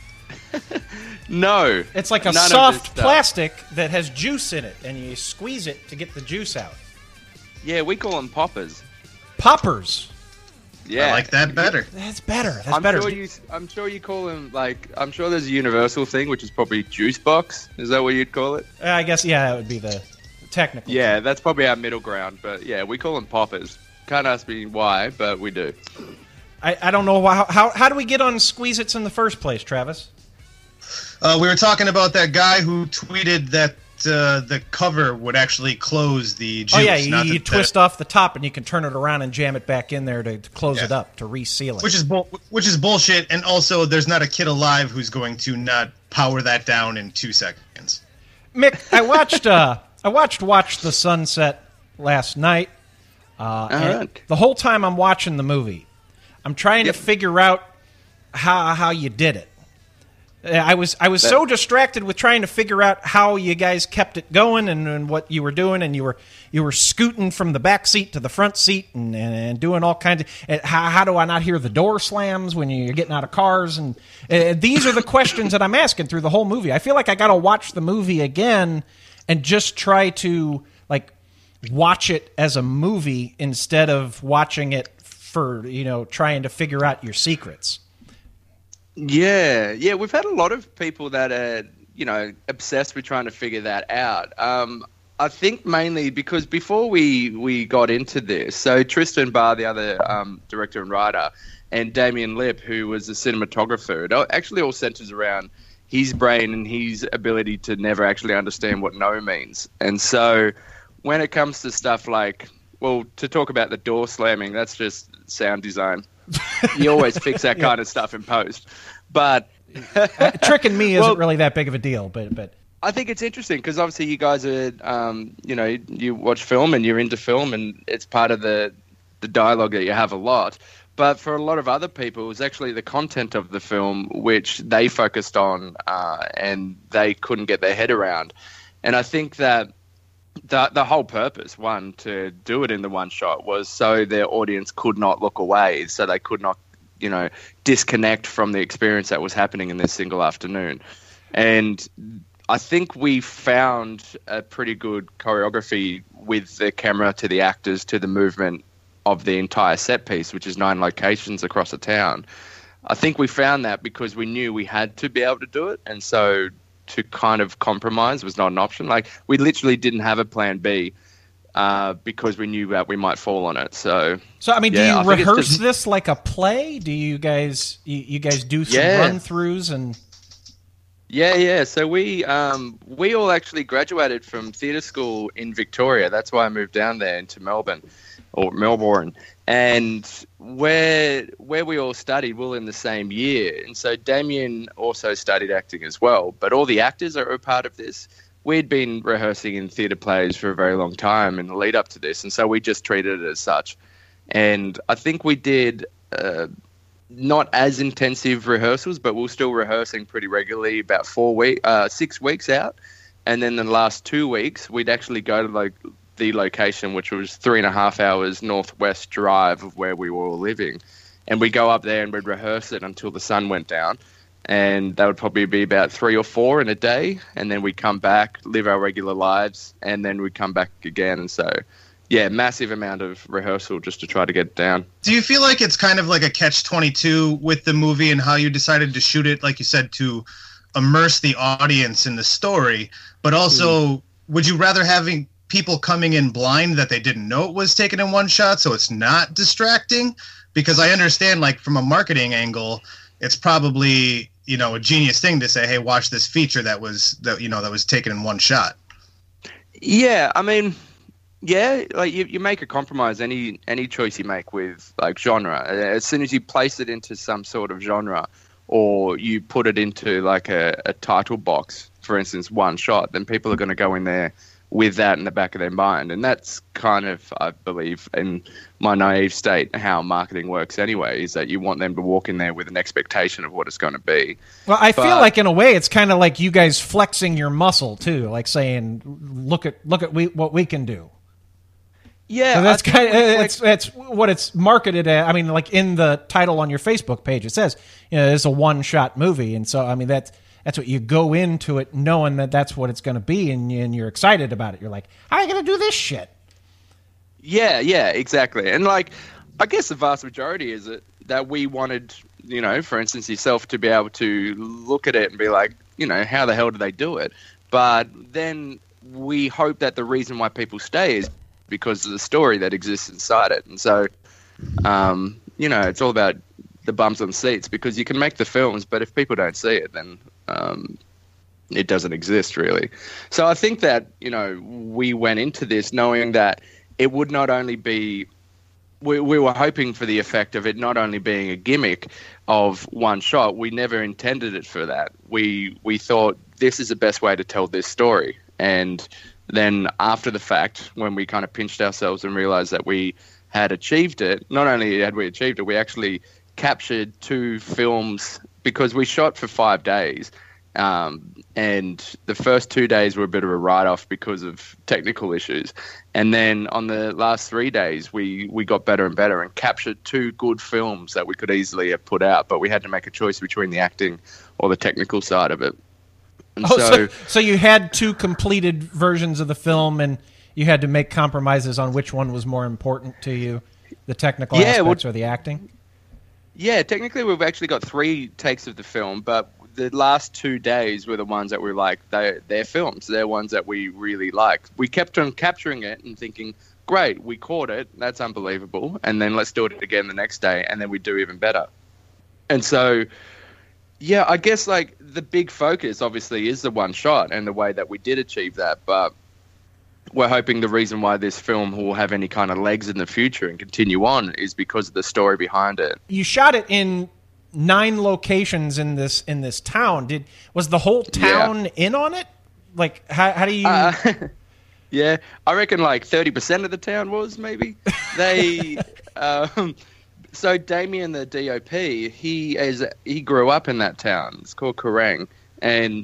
No, It's like a none of soft this stuff. plastic that has juice in it, and you squeeze it to get the juice out. Yeah, we call them poppers. Poppers. Yeah, I like that better. That's better. That's I'm better. sure you. I'm sure you call them like. I'm sure there's a universal thing, which is probably juice box. Is that what you'd call it? Uh, I guess yeah, that would be the technical. Yeah, that's probably our middle ground. But yeah, we call them poppers. Can't ask me why, but we do. I, I don't know how, how how do we get on Squeeze-Its in the first place, Travis? Uh, we were talking about that guy who tweeted that uh, the cover would actually close the juice. Oh yeah, you, not you that- twist off the top and you can turn it around and jam it back in there to, to close Yeah. it up to reseal it. Which is bull- which is bullshit, and also there's not a kid alive who's going to not power that down in two seconds. Mick, I watched uh, I watched Watch the Sunset last night. Uh, and right. The whole time I'm watching the movie, I'm trying Yep. to figure out how how you did it. Uh, I was I was That- so distracted with trying to figure out how you guys kept it going and, and what you were doing, and you were you were scooting from the back seat to the front seat and, and, and doing all kinds of. And how, how do I not hear the door slams when you're getting out of cars? And uh, these are the questions that I'm asking through the whole movie. I feel like I got to watch the movie again and just try to like watch it as a movie instead of watching it for you know trying to figure out your secrets. Yeah, yeah, we've had a lot of people that are, you know, obsessed with trying to figure that out. Um, I think mainly because before we, we got into this, so Tristan Barr, the other um, director and writer, and Damien Lip, who was a cinematographer, it all- actually all centers around his brain and his ability to never actually understand what no means. And so when it comes to stuff like, well, to talk about the door slamming, that's just sound design. You always fix that kind of stuff in post. But Uh, tricking me isn't Well- really that big of a deal, but but I think it's interesting because obviously you guys are, um, you know, you watch film and you're into film and it's part of the, the dialogue that you have a lot. But for a lot of other people, it was actually the content of the film which they focused on uh, and they couldn't get their head around. And I think that the the whole purpose, one, to do it in the one shot was so their audience could not look away, so they could not, you know, disconnect from the experience that was happening in this single afternoon. And I think we found a pretty good choreography with the camera to the actors to the movement of the entire set piece, which is nine locations across the town. I think we found that because we knew we had to be able to do it, and so to kind of compromise was not an option. Like, we literally didn't have a plan B uh, because we knew that we might fall on it. So, so I mean, yeah, do you I think it's rehearse just- this like a play? Do you guys you, you guys do some Yeah. run throughs and? Yeah, yeah. So we um, we all actually graduated from theatre school in Victoria. That's why I moved down there into Melbourne or Melbourne. And where where we all studied, we we're all in the same year. And so Damien also studied acting as well. But all the actors are a part of this. We'd been rehearsing in theatre plays for a very long time in the lead up to this. And so we just treated it as such. And I think we did... Uh, not as intensive rehearsals, but we're still rehearsing pretty regularly, about four week, uh, six weeks out. And then the last two weeks, we'd actually go to like the location, which was three and a half hours northwest drive of where we were all living. And we'd go up there and we'd rehearse it until the sun went down. And that would probably be about three or four in a day. And then we'd come back, live our regular lives, and then we'd come back again. And so... yeah, massive amount of rehearsal just to try to get it down. Do you feel like it's kind of like a catch twenty-two with the movie and how you decided to shoot it, like you said, to immerse the audience in the story, but also mm. would you rather having people coming in blind that they didn't know it was taken in one shot so it's not distracting? Because I understand, like, from a marketing angle, it's probably, you know, a genius thing to say, hey, watch this feature that was, that you know, that was taken in one shot. Yeah, I mean, yeah, like you, you make a compromise any any choice you make with like genre. As soon as you place it into some sort of genre, or you put it into like a, a title box, for instance, one shot, then people are going to go in there with that in the back of their mind. And that's kind of, I believe, in my naive state, how marketing works anyway, is that you want them to walk in there with an expectation of what it's going to be. Well, I but, feel like in a way it's kind of like you guys flexing your muscle too, like saying, look at look at we, what we can do. Yeah, so that's I kind of like, it's it's what it's marketed at. I mean, like in the title on your Facebook page, it says, you know, it's a one-shot movie, and so I mean that's that's what you go into it knowing that that's what it's going to be, and, and you're excited about it. You're like, how are you going to do this shit? Yeah, yeah, exactly. And like, I guess the vast majority is it that we wanted, you know, for instance, yourself to be able to look at it and be like, you know, how the hell do they do it? But then we hope that the reason why people stay is because of the story that exists inside it. And so, um, you know, it's all about the bums on seats, because you can make the films, but if people don't see it, then um, it doesn't exist really. So I think that, you know, we went into this knowing that it would not only be, we, we were hoping for the effect of it not only being a gimmick of one shot. We never intended it for that. We, we thought this is the best way to tell this story. And then after the fact, when we kind of pinched ourselves and realized that we had achieved it, not only had we achieved it, we actually captured two films, because we shot for five days. Um, and the first two days were a bit of a write-off because of technical issues. And then on the last three days, we, we got better and better and captured two good films that we could easily have put out, but we had to make a choice between the acting or the technical side of it. And oh, so, so, so you had two completed versions of the film, and you had to make compromises on which one was more important to you, the technical Yeah, aspects well- or the acting? yeah, technically we've actually got three takes of the film, but the last two days were the ones that we like. They, they're films. They're ones that we really like. We kept on capturing it and thinking, great, we caught it. That's unbelievable. And then let's do it again the next day, and then we do even better. And so, yeah, I guess like the big focus obviously is the one shot and the way that we did achieve that. But we're hoping the reason why this film will have any kind of legs in the future and continue on is because of the story behind it. You shot it in nine locations in this in this town. Did was the whole town Yeah. in on it? Like, how, how do you? Uh, yeah, I reckon like thirty percent of the town was maybe. They, um, so Damien, the D O P, he is he grew up in that town. It's called Kerrang, and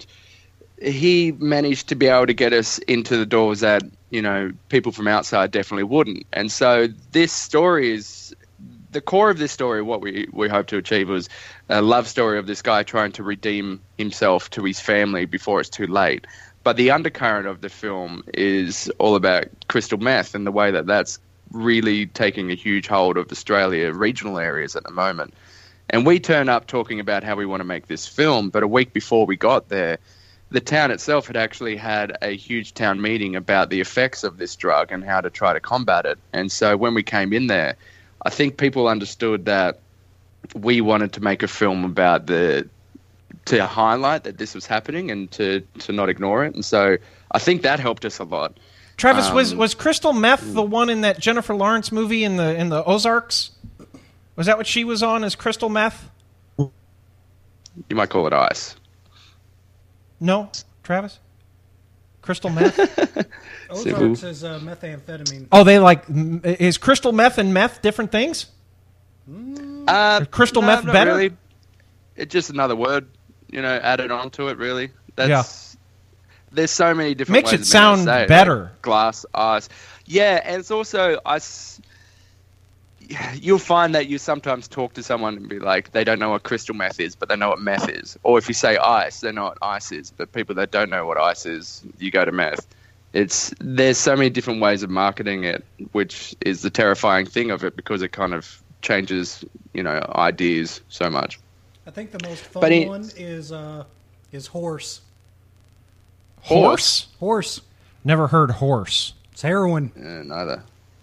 he managed to be able to get us into the doors that, you know, people from outside definitely wouldn't. And so this story is, the core of this story, what we, we hope to achieve was a love story of this guy trying to redeem himself to his family before it's too late. But the undercurrent of the film is all about crystal meth and the way that that's really taking a huge hold of Australia, regional areas at the moment. And we turn up talking about how we want to make this film, but a week before we got there, the town itself had actually had a huge town meeting about the effects of this drug and how to try to combat it. And so when we came in there, I think people understood that we wanted to make a film about the, to highlight that this was happening and to, to not ignore it. And so I think that helped us a lot. Travis, Um, was was crystal meth the one in that Jennifer Lawrence movie in the in the Ozarks? Was that what she was on as crystal meth? You might call it ice. No, Travis? Crystal meth? Ozarks is uh, methamphetamine. Oh, they like, m- is crystal meth and meth different things? Uh, Or crystal no, meth not better? Really. It's just another word, you know, added onto it, really. That's, There's so many different Makes ways it of being able to sound say it, better. like glass, ice. Yeah, and it's also, I, s- you'll find that you sometimes talk to someone and be like, they don't know what crystal meth is, but they know what meth is. Or if you say ice, they know what ice is. But people that don't know what ice is, you go to meth. It's there's so many different ways of marketing it, which is the terrifying thing of it, because it kind of changes, you know, ideas so much. I think the most fun But he- one is uh, is horse. Horse? Horse. Never heard horse. It's heroin. Yeah, neither.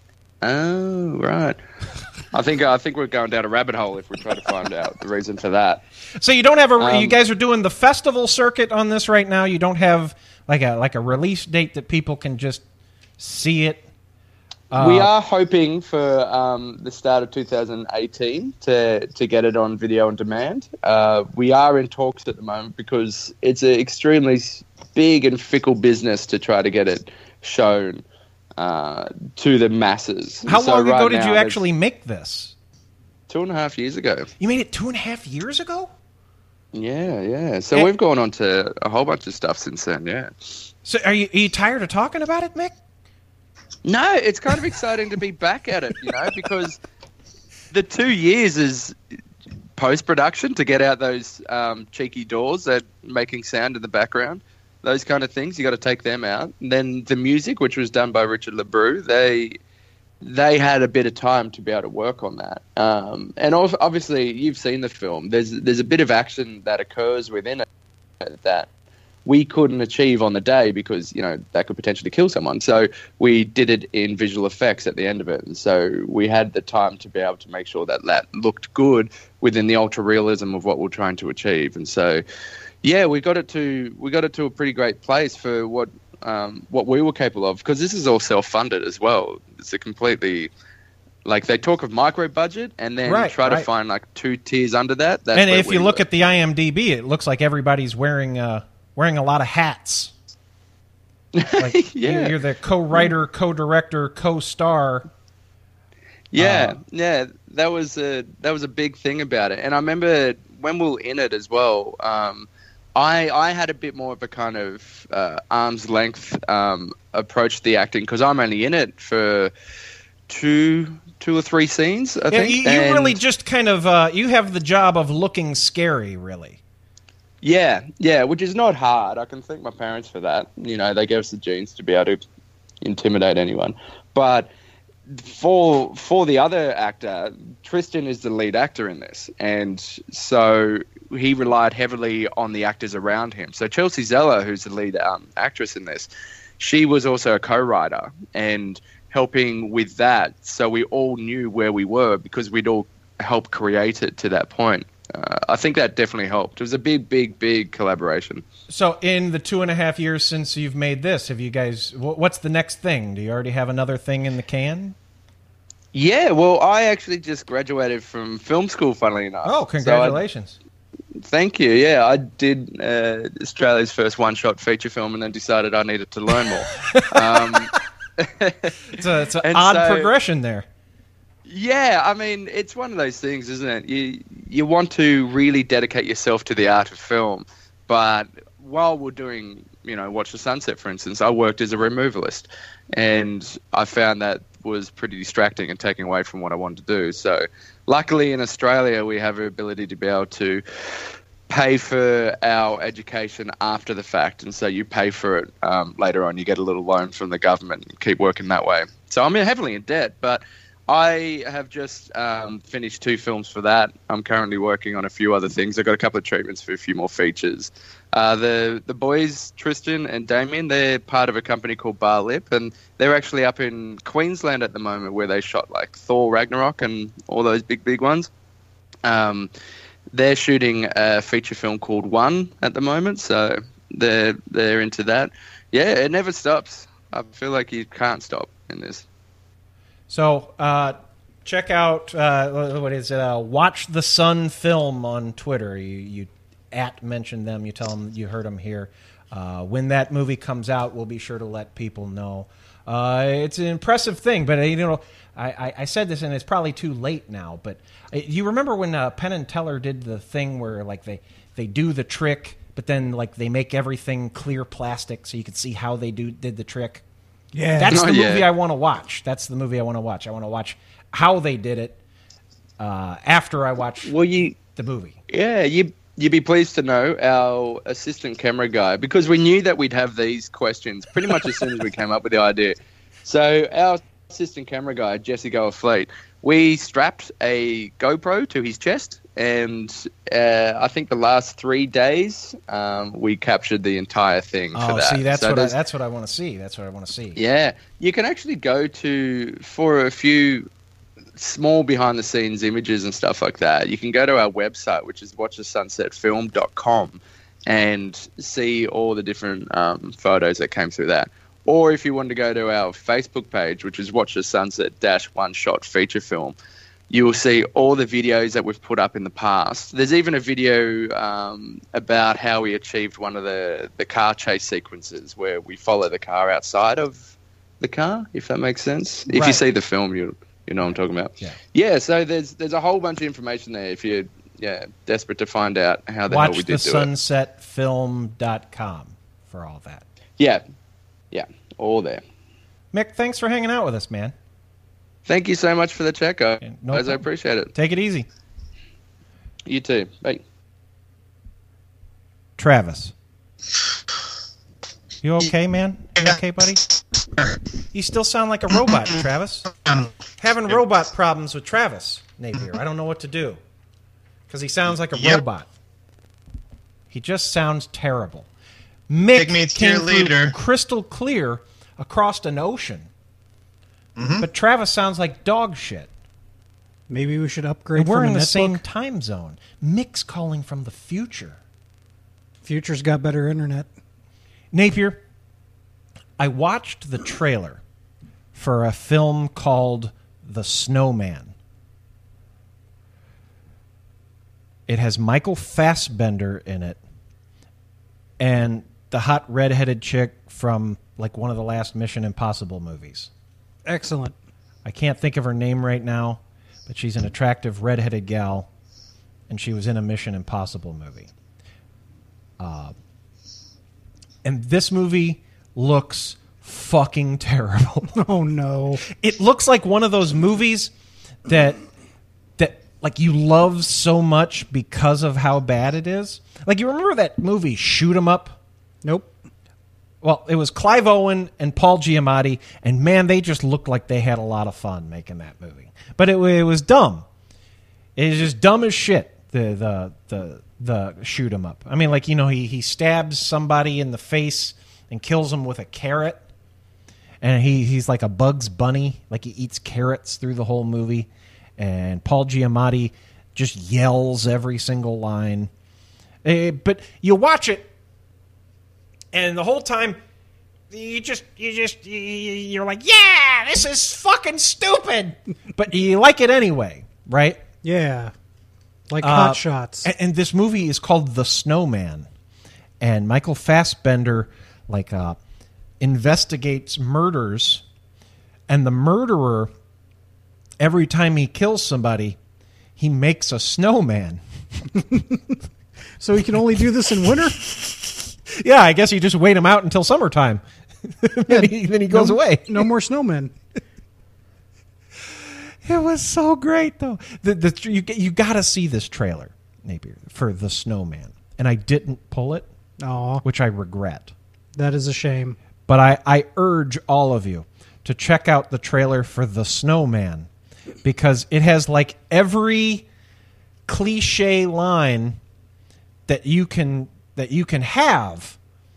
Oh, right. I think I think we're going down a rabbit hole if we try to find out the reason for that. So you don't have a. Um, you guys are doing the festival circuit on this right now. You don't have like a like a release date that people can just see it? Uh, we are hoping for um, the start of two thousand eighteen to to get it on video on demand. Uh, we are in talks at the moment because it's an extremely big and fickle business to try to get it shown uh, to the masses. How So long ago right did now, you there's- actually make this? Two and a half years ago. You made it two and a half years ago? Yeah, yeah. So And- we've gone on to a whole bunch of stuff since then, yeah. So are you, are you tired of talking about it, Mick? No, it's kind of exciting to be back at it, you know, because the two years is post-production to get out those um, cheeky doors that making sound in the background, those kind of things. You got to take them out. And then the music, which was done by Richard LeBrew, they they had a bit of time to be able to work on that. Um, and ob- obviously, you've seen the film. There's there's a bit of action that occurs within it that we couldn't achieve on the day because, you know, that could potentially kill someone. So we did it in visual effects at the end of it. And so we had the time to be able to make sure that that looked good within the ultra realism of what we're trying to achieve. And so, yeah, we got it to we got it to a pretty great place for what um, what we were capable of, because this is all self-funded as well. It's a completely, like, they talk of micro budget and then Right, try to right. find like two tiers under that. That's And where if we you look were. at the I M D B, it looks like everybody's wearing uh, wearing a lot of hats. Like Yeah. you're the co-writer, co-director, co-star. Yeah, Uh, yeah, that was a that was a big thing about it. And I remember when we were in it as well. Um, I I had a bit more of a kind of uh, arm's length um, approach to the acting because I'm only in it for two two or three scenes. I Yeah, think. you, you And- really just kind of uh, you have the job of looking scary, really. Yeah, yeah, which is not hard. I can thank my parents for that. You know, they gave us the genes to be able to intimidate anyone. But for for the other actor, Tristan is the lead actor in this, and so he relied heavily on the actors around him. So Chelsea Zeller, who's the lead um, actress in this, she was also a co-writer and helping with that. So we all knew where we were because we'd all helped create it to that point. Uh, I think that definitely helped. It was a big, big, big collaboration. So, in the two and a half years since you've made this, have you guys? wh- What's the next thing? Do you already have another thing in the can? Yeah, well, I actually just graduated from film school, funnily enough. Oh, congratulations! So I, thank you. Yeah, I did uh, Australia's first one-shot feature film, and then decided I needed to learn more. um, it's a, it's an and odd so- progression there. Yeah, I mean, it's one of those things, isn't it? You you want to really dedicate yourself to the art of film, but while we're doing, you know, Watch the Sunset, for instance, I worked as a removalist, and I found that was pretty distracting and taking away from what I wanted to do. So, luckily in Australia, we have the ability to be able to pay for our education after the fact, and so you pay for it um, later on. You get a little loan from the government and keep working that way. So I'm heavily in debt, but I have just um, finished two films for that. I'm currently working on a few other things. I've got a couple of treatments for a few more features. Uh, the the boys, Tristan and Damien, they're part of a company called Bar Lip, and they're actually up in Queensland at the moment where they shot like Thor Ragnarok and all those big, big ones. Um, they're shooting a feature film called One at the moment, so they're, they're into that. Yeah, it never stops. I feel like you can't stop in this. So, uh, check out uh, what is it? Uh, Watch the Sun Film on Twitter. You, you at mention them. You tell them you heard them here. Uh, when that movie comes out, we'll be sure to let people know. Uh, it's an impressive thing, but uh, you know, I, I, I said this, and it's probably too late now. But uh, you remember when uh, Penn and Teller did the thing where like they they do the trick, but then like they make everything clear plastic so you can see how they do did the trick. Yeah. That's Oh, the yeah. movie I want to watch. That's the movie I want to watch. I want to watch how they did it uh, after I watch well, you, the movie. Yeah, you, you'd be pleased to know our assistant camera guy, because we knew that we'd have these questions pretty much as soon as we came up with the idea. So our assistant camera guy, Jesse Gower Fleet, we strapped a GoPro to his chest, and uh, I think the last three days um, we captured the entire thing for Oh, that. see, that's So what I, there's- that's what I want to see. That's what I want to see. Yeah, you can actually go to, for a few small behind the scenes images and stuff like that, you can go to our website, which is watch the sunset film dot com, and see all the different um, photos that came through that. Or if you want to go to our Facebook page, which is Watch the Sunset Dash One Shot Feature Film, you will see all the videos that we've put up in the past. There's even a video um, about how we achieved one of the, the car chase sequences where we follow the car outside of the car, if that makes sense. If Right. you see the film, you you know what I'm talking about. Yeah. Yeah, so there's there's a whole bunch of information there if you're yeah, desperate to find out how the hell we Watch did the do it. sunset film dot com for all that. Yeah, yeah, all there. Mick, thanks for hanging out with us, man. Thank you so much for the check, guys. No I problem. appreciate it. Take it easy. You too. Bye. Travis. You okay, man? You okay, buddy? You still sound like a robot, Travis. Having robot problems with Travis Napier. I don't know what to do. Because he sounds like a Yep. robot. He just sounds terrible. Mick Pigmeat's came cheerleader. through crystal clear across an ocean. Mm-hmm. But Travis sounds like dog shit. Maybe we should upgrade And we're from in a the netbook. same time zone. Mick's calling from the future. Future's got better internet. Napier, I watched the trailer for a film called The Snowman. It has Michael Fassbender in it and the hot redheaded chick from like one of the last Mission Impossible movies. Excellent. I can't think of her name right now, but she's an attractive redheaded gal, and she was in a Mission Impossible movie. Uh, and this movie looks fucking terrible. Oh no! It looks like one of those movies that that like you love so much because of how bad it is. Like, you remember that movie Shoot 'Em Up? Nope. Well, it was Clive Owen and Paul Giamatti, and man, they just looked like they had a lot of fun making that movie. But it, it was dumb. It was just dumb as shit. The the the the Shoot 'Em Up. I mean, like, you know, he he stabs somebody in the face and kills them with a carrot, and he he's like a Bugs Bunny, like he eats carrots through the whole movie. And Paul Giamatti just yells every single line. Uh, but you watch it, and the whole time, you just, you just, you- you're like, yeah, this is fucking stupid. But you like it anyway, right? Yeah. Like Uh, Hot Shots. And, and this movie is called The Snowman. And Michael Fassbender, like, uh, investigates murders. And the murderer, every time he kills somebody, he makes a snowman. So he can only do this in winter? Yeah, I guess you just wait him out until summertime. then, he, then he goes no, away. No more snowmen. It was so great, though. The, the, you you got to see this trailer, Napier, for The Snowman. And I didn't pull it, Aw, which I regret. that is a shame. But I, I urge all of you to check out the trailer for The Snowman, because it has like every cliche line that you can that you can have.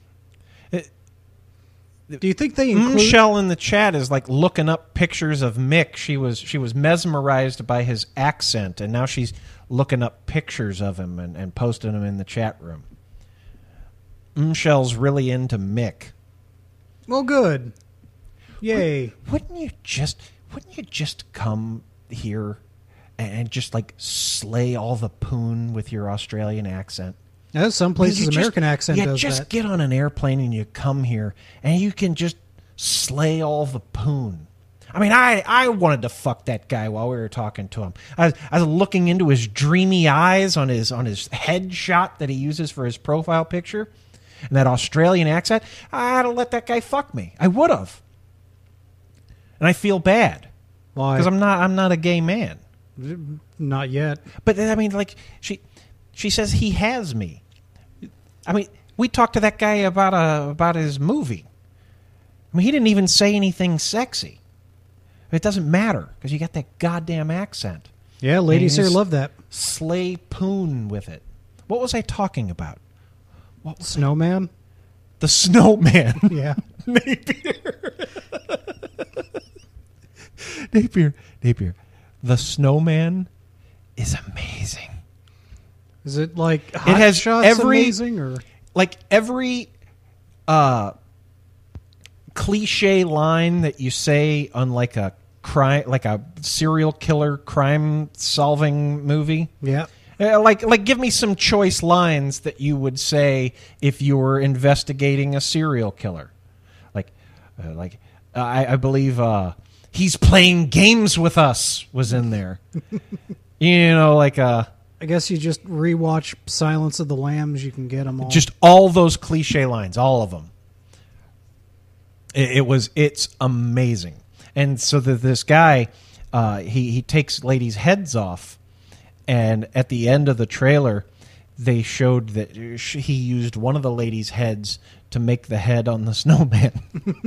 Do you think they include... Michelle in the chat is like looking up pictures of Mick. She was she was mesmerized by his accent, and now she's looking up pictures of him and, and posting them in the chat room. Michelle's really into Mick. Well, good. Yay. Wouldn't you just wouldn't you just come here and just like slay all the poon with your Australian accent? Yeah, some places You just- American accent you does just that. get on an airplane and you come here and you can just slay all the poon. I mean, I, I wanted to fuck that guy while we were talking to him. I was, I was looking into his dreamy eyes on his on his head shot that he uses for his profile picture, and that Australian accent. I'd have let that guy fuck me. I would have, and I feel bad. Why? Because I'm not I'm not a gay man. Not yet. But I mean, like she she says he has me. I mean, we talked to that guy about a about his movie. I mean, he didn't even say anything sexy. It doesn't matter because you got that goddamn accent. Yeah, ladies And you here just love that. Slay poon with it. What was I talking about? What was Snowman? The Snowman. Yeah. Napier. Napier. Napier. The Snowman is amazing. Is it like It Hot has Shots every amazing or like every uh, cliche line that you say on like a crime, like a serial killer crime solving movie. Yeah. Uh, like, like, give me some choice lines that you would say if you were investigating a serial killer. Like, uh, like uh, I, I believe uh, he's playing games with us was in there. You know, like uh, I guess you just rewatch Silence of the Lambs. You can get them all. Just all those cliche lines, all of them. It, it was, it's amazing. And so the, this guy, uh, he he takes ladies' heads off. And at the end of the trailer, they showed that he used one of the ladies' heads to make the head on the snowman.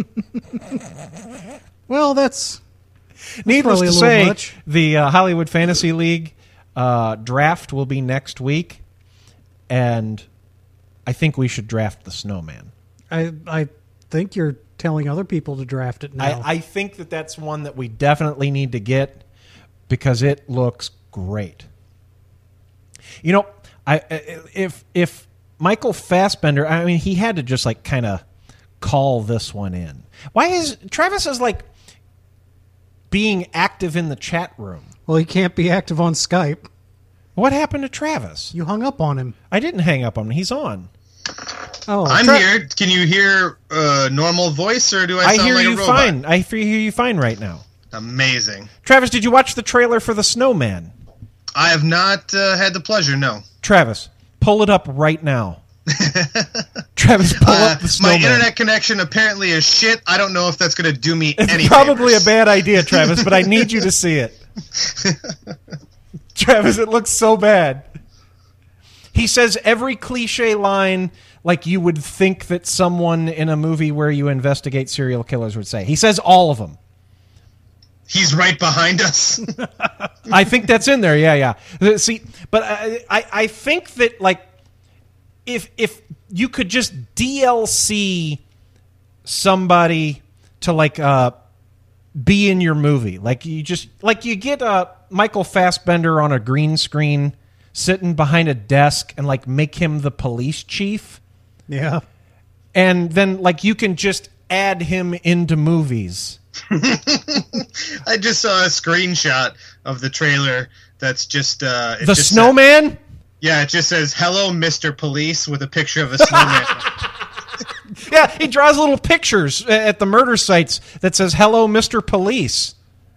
Well, that's, that's needless to say, much. the uh, Hollywood Fantasy League uh, draft will be next week, and I think we should draft the snowman. I I think you're telling other people to draft it now. I, I think that that's one that we definitely need to get because it looks great. You know, I if if Michael Fassbender, I mean, he had to just like kind of call this one in. Why is Travis is like being active in the chat room? Well, he can't be active on Skype. What happened to Travis? You hung up on him. I didn't hang up on him. He's on. Oh, I'm Tra- here. Can you hear uh, normal voice, or do I I sound hear like you a robot? fine. I hear you fine right now. Amazing. Travis, did you watch the trailer for The Snowman? I have not uh, had the pleasure, no. Travis, pull it up right now. Travis, pull Uh, up The my Snowman. internet connection apparently is shit. I don't know if that's going to do me It's any probably favors. a bad idea, Travis, but I need you to see it. Travis, it looks so bad. He says every cliche line like you would think that someone in a movie where you investigate serial killers would say. He says all of them. He's right behind us. I think that's in there. Yeah, yeah. See, but I, I, I think that like if if you could just D L C somebody to like uh, be in your movie, like you just like you get uh, Michael Fassbender on a green screen sitting behind a desk and like make him the police chief. Yeah. And then like you can just add him into movies. I just saw a screenshot of the trailer that's just... Uh, it The just Snowman? Said, yeah, it just says, "Hello, Mister Police," with a picture of a snowman. Yeah, he draws little pictures at the murder sites that says, "Hello, Mister Police."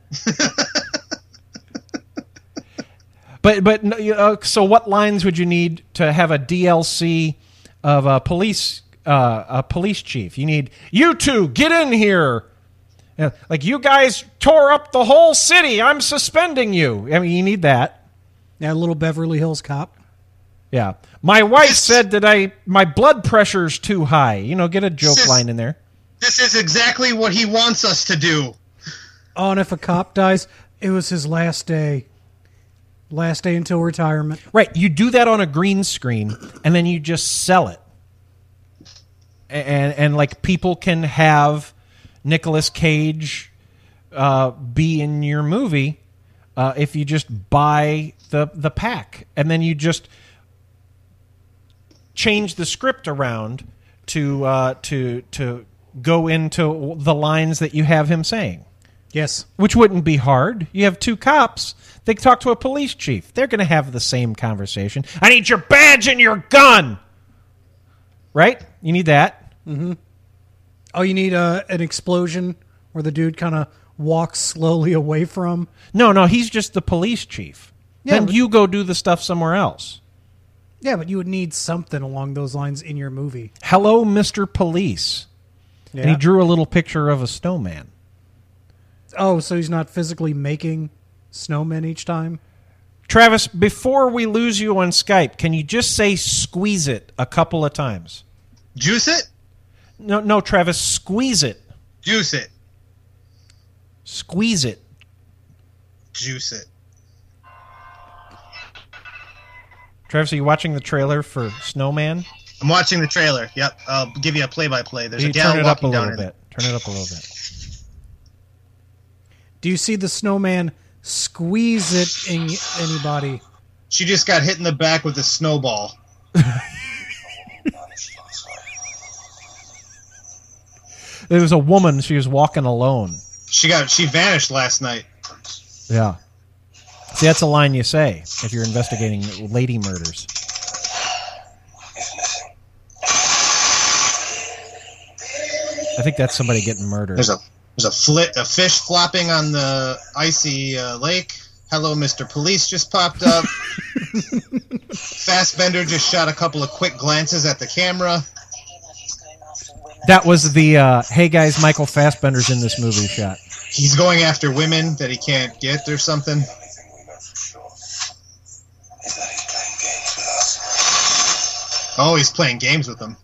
but but uh, so what lines would you need to have a D L C of a police uh, a police chief? You need, "You two, get in here." Yeah, like, "You guys tore up the whole city. I'm suspending you." I mean, you need that. Yeah, little Beverly Hills Cop. Yeah. "My wife said that I my blood pressure's too high." You know, get a joke This is- line in there. This is exactly what he wants us to do. Oh, and if a cop dies, it was his last day. Last day until retirement. Right. You do that on a green screen, and then you just sell it. And, and like, people can have Nicolas Cage uh, be in your movie uh, if you just buy the, the pack. And then you just change the script around to uh, to to go into the lines that you have him saying. Yes. Which wouldn't be hard. You have two cops. They talk to a police chief. They're going to have the same conversation. "I need your badge and your gun." Right? You need that. Mm-hmm. Oh, you need uh, an explosion where the dude kind of walks slowly away from? No, no, he's just the police chief. Yeah, then but- you go do the stuff somewhere else. Yeah, but you would need something along those lines in your movie. "Hello, Mister Police." Yeah. And he drew a little picture of a snowman. Oh, so he's not physically making snowmen each time? Travis, before we lose you on Skype, can you just say "squeeze it" a couple of times? Juice it? No, no, Travis, squeeze it. Juice it. Squeeze it. Juice it. Travis, are you watching the trailer for Snowman? I'm watching the trailer. Yep. I'll give you a play-by-play. There's You a gal turn it up a walking down little in bit. Turn it up a little bit. Do you see the snowman squeeze it in anybody? She just got hit in the back with a snowball. There was a woman. She was walking alone. She got she vanished last night. Yeah. See, that's a line you say if you're investigating lady murders. I think that's somebody getting murdered. There's a there's a flit a fish flopping on the icy uh, lake. Hello, Mister Police just popped up. Fassbender just shot a couple of quick glances at the camera. That was the uh, hey guys, Michael Fassbender's in this movie shot. He's going after women that he can't get or something. Oh, he's playing games with them.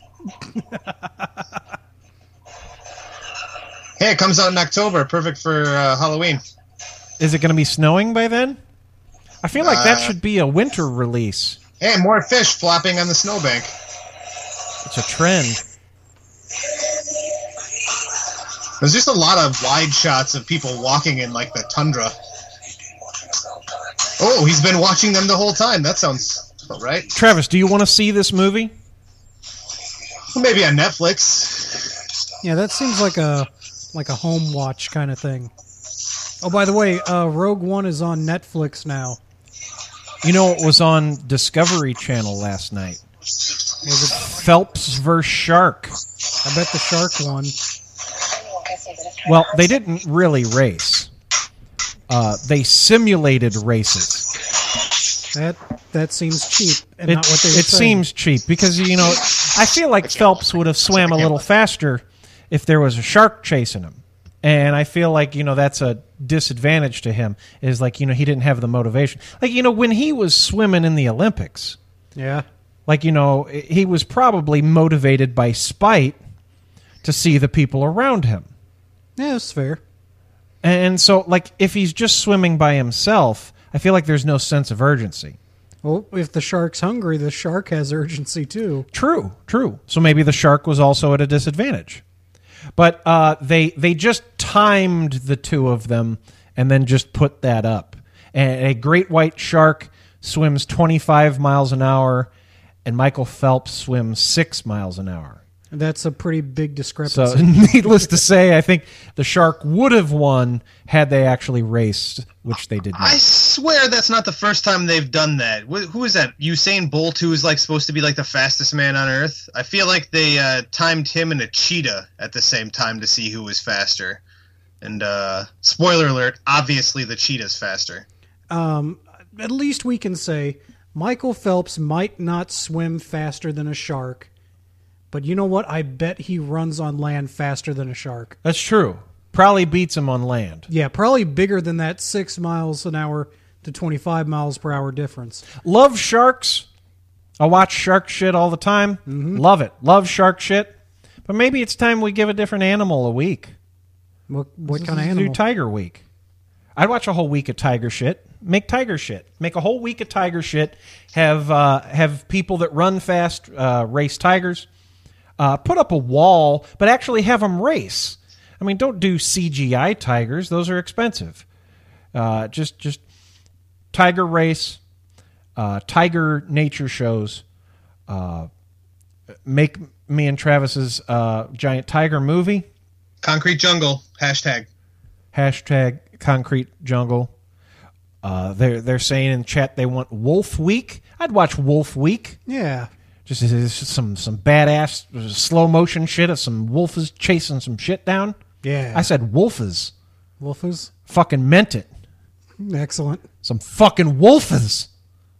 Hey, it comes out in October. Perfect for uh, Halloween. Is it going to be snowing by then? I feel like that Uh, should be a winter release. Hey, more fish flopping on the snowbank. It's a trend. There's just a lot of wide shots of people walking in like the tundra. Oh, he's been watching them the whole time. That sounds about right. Travis, do you want to see this movie? Well, maybe on Netflix. Yeah, that seems like a like a home watch kind of thing. Oh, by the way, uh, Rogue One is on Netflix now. You know, it was on Discovery Channel last night. Was it Phelps versus Shark? I bet the shark won. Well, they didn't really race. Uh, they simulated races. That that seems cheap and It, not what they were it saying. seems cheap because, you know, I feel like Phelps would have swam a little faster if there was a shark chasing him. And I feel like, you know, that's a disadvantage to him, is like, you know, he didn't have the motivation. Like, you know, when he was swimming in the Olympics, Yeah. like, you know, he was probably motivated by spite to see the people around him. Yeah, that's fair. And so, like, if he's just swimming by himself, I feel like there's no sense of urgency. Well, if the shark's hungry, the shark has urgency too. True, true. So maybe the shark was also at a disadvantage. But uh, they they just timed the two of them and then just put that up. And a great white shark swims twenty-five miles an hour, and Michael Phelps swims six miles an hour. That's a pretty big So, discrepancy. needless to say, I think the shark would have won had they actually raced, which they did not. I swear that's not the first time they've done that. Wh- Who is that? Usain Bolt, who is like supposed to be like the fastest man on Earth. I feel like they uh, timed him and a cheetah at the same time to see who was faster. And uh, spoiler alert: obviously the cheetah's faster. Um, at least we can say Michael Phelps might not swim faster than a shark, but you know what? I bet he runs on land faster than a shark. That's true. Probably beats him on land. Yeah, probably bigger than that six miles an hour to twenty-five miles per hour difference. Love sharks. I watch shark shit all the time. Mm-hmm. Love it. Love shark shit. But maybe it's time we give a different animal a week. What what Let's kind of do animal? Tiger Week. I'd watch a whole week of tiger shit. Make tiger shit. Make a whole week of tiger shit. Have uh, have people that run fast uh, race tigers. Uh, put up a wall, but actually have them race. I mean, don't do C G I tigers; those are expensive. Uh, just, just tiger race, uh, tiger nature shows. Uh, make me and Travis's uh, giant tiger movie. Concrete Jungle hashtag. Hashtag Concrete Jungle. Uh, they're they're saying in chat they want Wolf Week. I'd watch Wolf Week. Yeah. Just, just some some badass slow motion shit of some wolfes chasing some shit down. Yeah. I said wolfes. Wolfes? Fucking meant it. Excellent. Some fucking wolfes.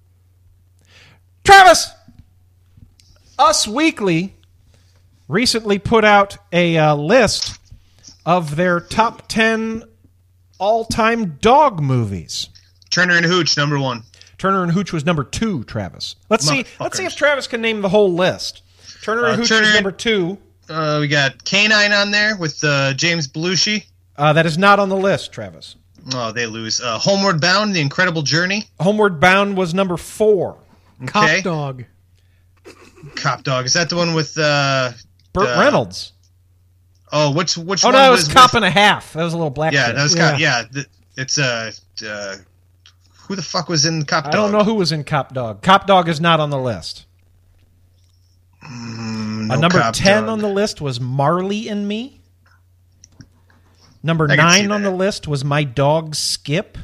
Travis! Us Weekly recently put out a uh, list of their top ten all-time dog movies. Turner and Hooch, number one. Turner and Hooch was number two, Travis. Let's see. Let's see if Travis can name the whole list. Turner and Uh, Hooch Turner was and- number two. Uh, we got Canine on there with uh, James Belushi. Uh, that is not on the list, Travis. Oh, they lose. Uh, Homeward Bound: The Incredible Journey. Homeward Bound was number four. Okay. Cop Dog. Cop Dog. Is that the one with uh, Burt uh, Reynolds. Oh, which which Oh one no, it was was Cop with- and a Half. That was a little black. Yeah, kid. that was Cop. Yeah, th- it's uh, uh, who the fuck was in Cop Dog? I don't know who was in Cop Dog. Cop Dog is not on the list. Mm, uh, no number Cop ten Dog. on the list was Marley and Me. Number I can see nine on the list was My Dog Skip.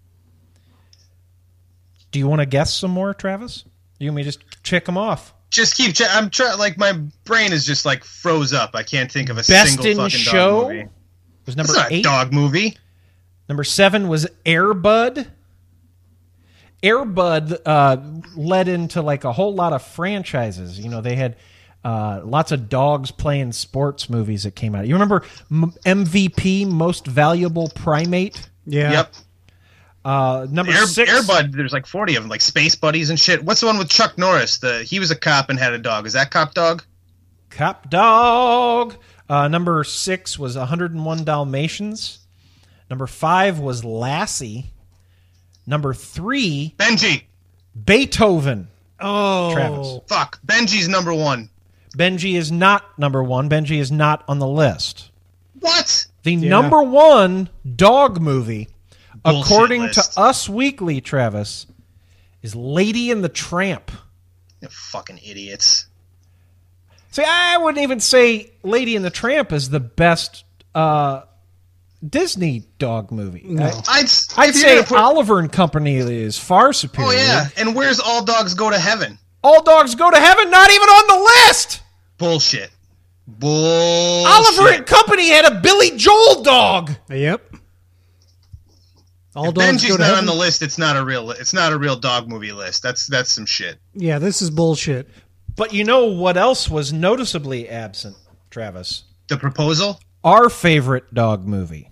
Do you want to guess some more, Travis? You want me to just check them off? Just keep. Che- I'm trying. Like my brain is just like froze up. I can't think of a Best single in fucking Show dog movie. was number That's not a eight. dog movie. Number seven was Air Bud. Air Bud uh, led into like a whole lot of franchises. You know, they had uh, lots of dogs playing sports movies that came out. You remember M- M V P, Most Valuable Primate? Yeah. Yep. Uh, number Air, six. Air Bud, there's like forty of them, like Space Buddies and shit. What's the one with Chuck Norris? The he was a cop and had a dog. Is that Cop Dog? Cop Dog. Uh, number six was one oh one Dalmatians. Number five was Lassie. Number three, Benji. Beethoven. Oh, Travis. Fuck. Benji's number one. Benji is not number one. Benji is not on the list. What? The Yeah. number one dog movie, Bullshit according list. to Us Weekly, Travis, is Lady and the Tramp. You fucking idiots. See, I wouldn't even say Lady and the Tramp is the best uh, Disney dog movie. No. I, I'd, I'd if you're say gonna put- Oliver and Company is far superior. Oh yeah. And where's All Dogs Go to Heaven? All Dogs Go to Heaven, not even on the list. Bullshit. Bullshit. Oliver and Company had a Billy Joel dog. Yep. All If dogs Benji's go to not heaven. on the list. It's not a real. It's not a real dog movie list. That's that's some shit. Yeah, this is bullshit. But you know what else was noticeably absent, Travis? The Proposal. Our favorite dog movie.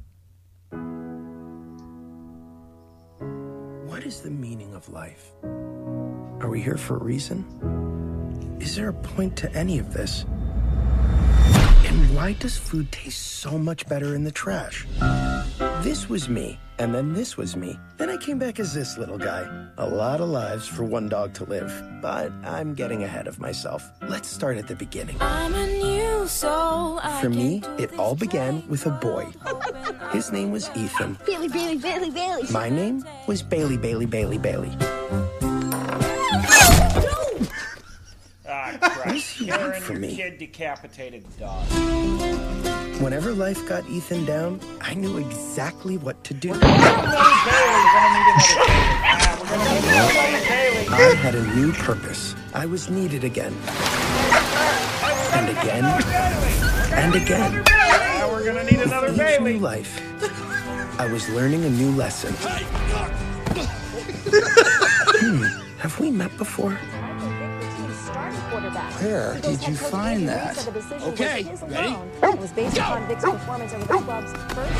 What is the meaning of life? Are we here for a reason? Is there a point to any of this? And why does food taste so much better in the trash? This was me, and then this was me. Then I came back as this little guy. A lot of lives for one dog to live, but I'm getting ahead of myself. Let's start at the beginning. I'm a new soul. I For me, can do it all began with a boy. His name was Ethan. Bailey, Bailey, Bailey, Bailey. My name was Bailey, Bailey, Bailey, Bailey. Ah, What does he want from me? kid decapitated dog. Whenever life got Ethan down, I knew exactly what to do. I had a new purpose. I was needed again. And again. And again. We're gonna need another With each new life, I was learning a new lesson. Hmm, have we met before? Where did you find that? Okay, ready? It was based upon Vic's performance over the club's first.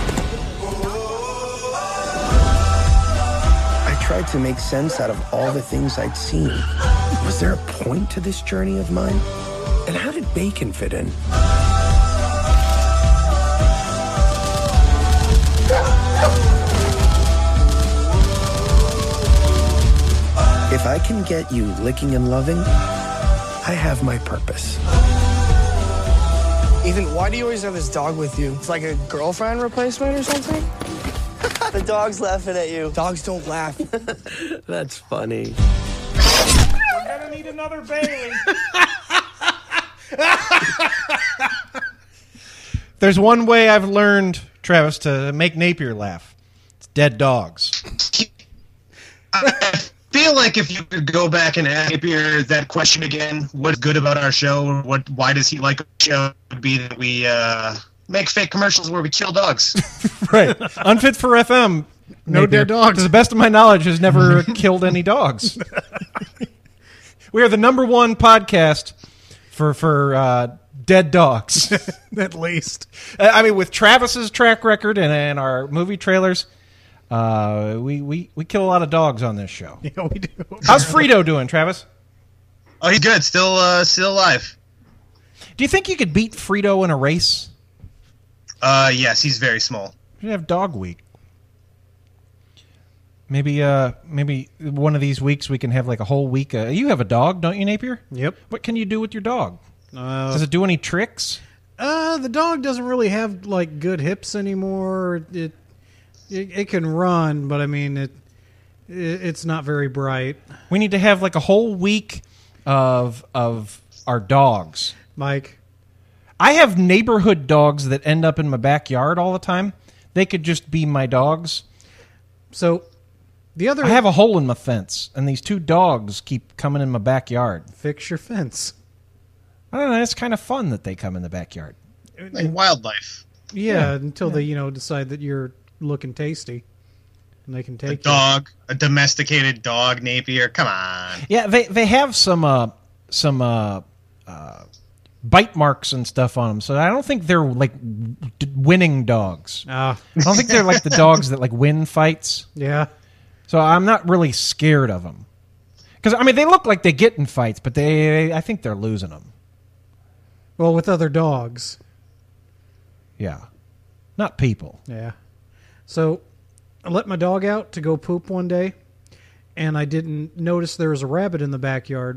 I tried to make sense out of all the things I'd seen. Was there a point to this journey of mine? And how did bacon fit in? If I can get you licking and loving, I have my purpose. Ethan, why do you always have this dog with you? It's like a girlfriend replacement or something? The dog's laughing at you. Dogs don't laugh. That's funny. We're gonna need another Bailey. There's one way I've learned, Travis, to make Napier laugh. It's dead dogs. I feel like if you could go back and ask Napier that question again, what's good about our show, or what, why does he like our show, would be that we uh, make fake commercials where we kill dogs. Right. Unfit for F M. No dead dogs. To the best of my knowledge, has never killed any dogs. We are the number one podcast for for uh, dead dogs. At least. I mean, with Travis's track record and, and our movie trailers, uh, we, we, we kill a lot of dogs on this show. Yeah, we do. How's Frito doing, Travis? Oh, he's good. Still, uh, still alive. Do you think you could beat Frito in a race? Uh, yes, he's very small. We have Dog Week. Maybe, uh, maybe one of these weeks we can have like a whole week. Uh, you have a dog, don't you, Napier? Yep. What can you do with your dog? Uh, Does it do any tricks? Uh, the dog doesn't really have like good hips anymore. It it, it can run, but I mean it, it it's not very bright. We need to have like a whole week of of our dogs. Mike, I have neighborhood dogs that end up in my backyard all the time. They could just be my dogs. So the other, I have a hole in my fence, and these two dogs keep coming in my backyard. Fix your fence. I don't know. It's kind of fun that they come in the backyard. Like wildlife. Yeah, Yeah. until Yeah. they, you know, decide that you're looking tasty, and they can A take you. dog, a domesticated dog, Napier. Come on. Yeah, they they have some uh, some uh, uh, bite marks and stuff on them, so I don't think they're like d- winning dogs. Ah. I don't think they're like the dogs that like win fights. Yeah. So I'm not really scared of them, because I mean they look like they get in fights, but they I think they're losing them. Well, with other dogs. Yeah, not people. Yeah. So I let my dog out to go poop one day, and I didn't notice there was a rabbit in the backyard.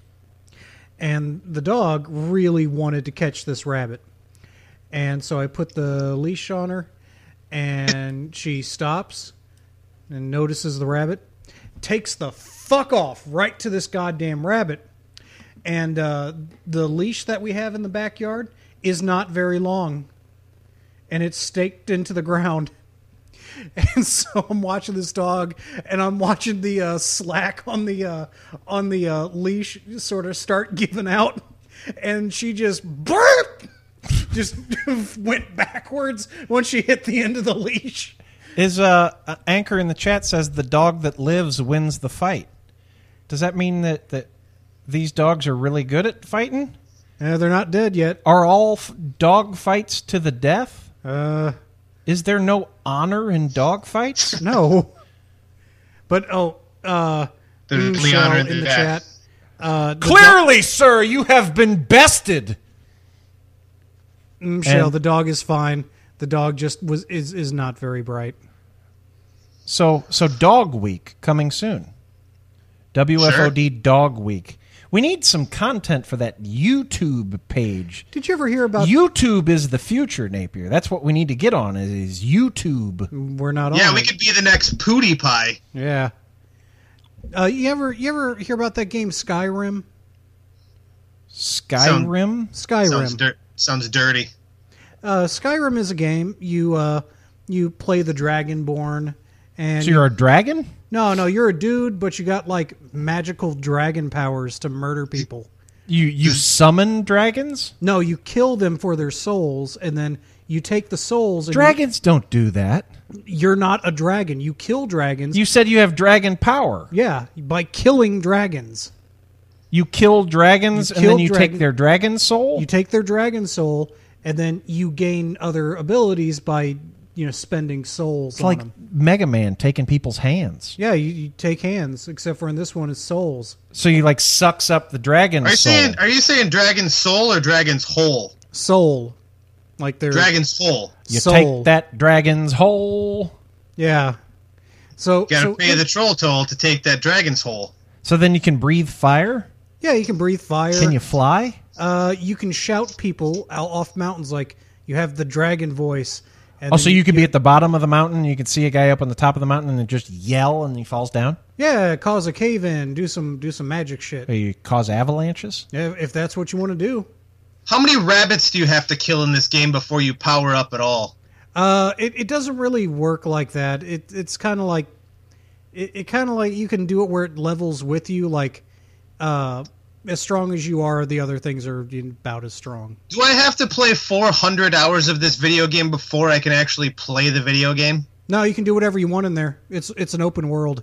And the dog really wanted to catch this rabbit. And so I put the leash on her, and she stops and notices the rabbit, takes the fuck off right to this goddamn rabbit. And uh, the leash that we have in the backyard is not very long, and it's staked into the ground. And so I'm watching this dog, and I'm watching the uh, slack on the uh, on the uh, leash sort of start giving out, and she just burp, just went backwards when she hit the end of the leash. Is uh, uh, Anchor in the chat says the dog that lives wins the fight? Does that mean that that these dogs are really good at fighting? Uh, they're not dead yet. Are all f- dog fights to the death? Uh, Is there no honor in dog fights? No. But, oh, uh, There's Michelle honor in in the that. chat. Uh, the Clearly, sir, you have been bested. dog- Michelle, And- the dog is fine. The dog just was is, is not very bright. So, so Dog Week coming soon. W F O D Dog Week. We need some content for that YouTube page. Did you ever hear about YouTube is the future, Napier. That's what we need to get on is, is YouTube. We're not Yeah, on we it. could be the next Pootie Pie. Yeah. Uh, you ever you ever hear about that game Skyrim? Skyrim? Skyrim. Sounds, dir- sounds dirty. Uh, Skyrim is a game. You uh, you play the Dragonborn, and So you're a dragon? no, no, you're a dude, but you got like magical dragon powers to murder people. You you summon dragons? No, you kill them for their souls, and then you take the souls. And Dragons don't do that. You, you're not a dragon. You kill dragons. You said you have dragon power. Yeah, by killing dragons. You kill dragons You and then kill you dragon- take their dragon soul? You take their dragon soul, and then you gain other abilities by you know spending souls It's on like them. Mega Man taking people's hands. Yeah, you, you take hands, except for in this one, it's souls. So you like sucks up the dragon Are you soul. saying Are you saying Dragon's Soul or Dragon's Hole? Soul, like they're Dragon's Hole. You soul. take that dragon's hole. Yeah. So, Gotta so pay the troll toll to take that Dragon's Hole. So then you can breathe fire? yeah, you can breathe fire. Can you fly? Uh, you can shout people out off mountains like you have the dragon voice. And Oh, then so you could be at the bottom of the mountain, you could see a guy up on the top of the mountain and then just yell and he falls down? yeah, cause a cave in, do some do some magic shit. Or you cause avalanches? Yeah, if that's what you want to do. How many rabbits do you have to kill in this game before you power up at all? Uh, it, it doesn't really work like that. It it's kind of like it, it kind of like you can do it where it levels with you. Like uh, as strong as you are, the other things are about as strong. Do I have to play four hundred hours of this video game before I can actually play the video game? No, you can do whatever you want in there. It's it's an open world.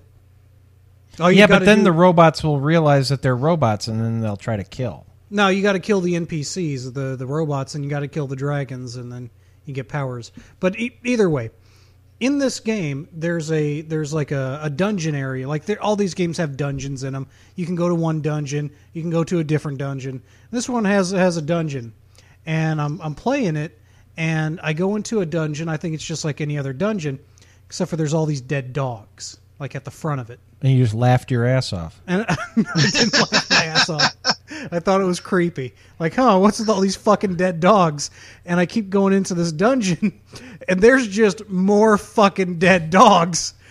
All you yeah, but gotta then do- the robots will realize that they're robots and then they'll try to kill. No, you got to kill the N P Cs, the the robots, and you got to kill the dragons, and then you get powers. But e- either way, in this game, there's a there's like a, a dungeon area. Like there, all these games have dungeons in them. You can go to one dungeon, you can go to a different dungeon. This one has has a dungeon, and I'm I'm playing it, and I go into a dungeon. I think it's just like any other dungeon, except for there's all these dead dogs, like at the front of it. And you just laughed your ass off. And I didn't laugh my ass off. I thought it was creepy. Like, huh, what's with all these fucking dead dogs? And I keep going into this dungeon, and there's just more fucking dead dogs.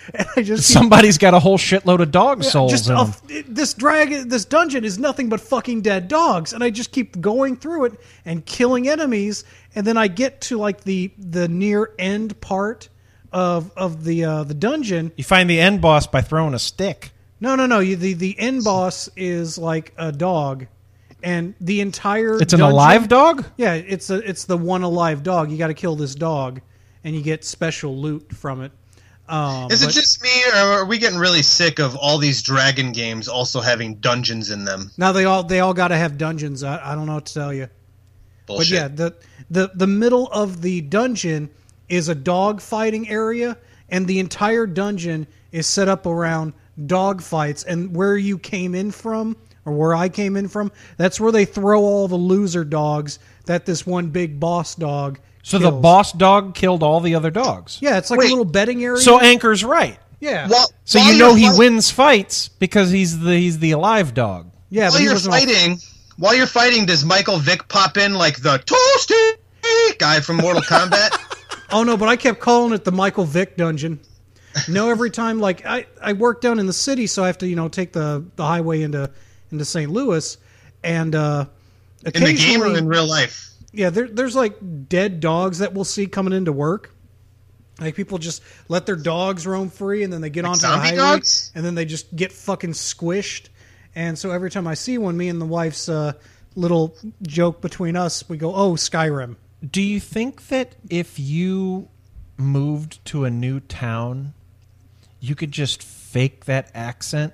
And I just Somebody's got a whole shitload of dog Yeah, souls just in a- them. it- this dragon, this dungeon is nothing but fucking dead dogs, and I just keep going through it and killing enemies, and then I get to like the the near end part of of the uh, the dungeon. You find the end boss by throwing a stick. No, no, no. You, the the end boss is like a dog, and the entire It's an dungeon- alive dog? Yeah, it's a it's the one alive dog. You got to kill this dog, and you get special loot from it. Um, Is it but- just me, or are we getting really sick of all these dragon games also having dungeons in them? Now they all they all got to have dungeons. I, I don't know what to tell you. Bullshit. But yeah, the, the the middle of the dungeon is a dog fighting area, and the entire dungeon is set up around dog fights. And where you came in from, or where I came in from, that's where they throw all the loser dogs that this one big boss dog So the kills. boss dog killed all the other dogs. Yeah, it's like a little betting area. So Anchor's right. Yeah. So while you know you're he fight- wins fights because he's the he's the alive dog. Yeah, while you're fighting, while you're fighting, does Michael Vick pop in like the toasty guy from Mortal Kombat? Oh no, but I kept calling it the Michael Vick dungeon. No, every time like I, I work down in the city, so I have to you know take the, the highway into into Saint Louis, and uh, In the game or occasionally in real life? yeah, there, there's like dead dogs that we'll see coming into work. Like people just let their dogs roam free, and then they get Like onto the zombie highway, dogs? and then they just get fucking squished. And so every time I see one, me and the wife's uh, little joke between us, we go, "Oh, Skyrim." Do you think that if you moved to a new town, you could just fake that accent?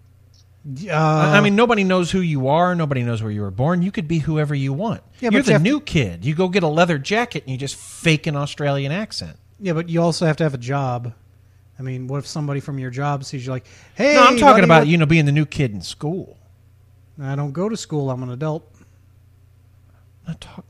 Uh, I mean, nobody knows who you are. Nobody knows where you were born. You could be whoever you want. Yeah, You're but the you have new kid. You go get a leather jacket and you just fake an Australian accent. Yeah, but you also have to have a job. I mean, what if somebody from your job sees you like, "Hey, no, I'm talking buddy, about what-" you know being the new kid in school. I don't go to school. I'm an adult. Not talk-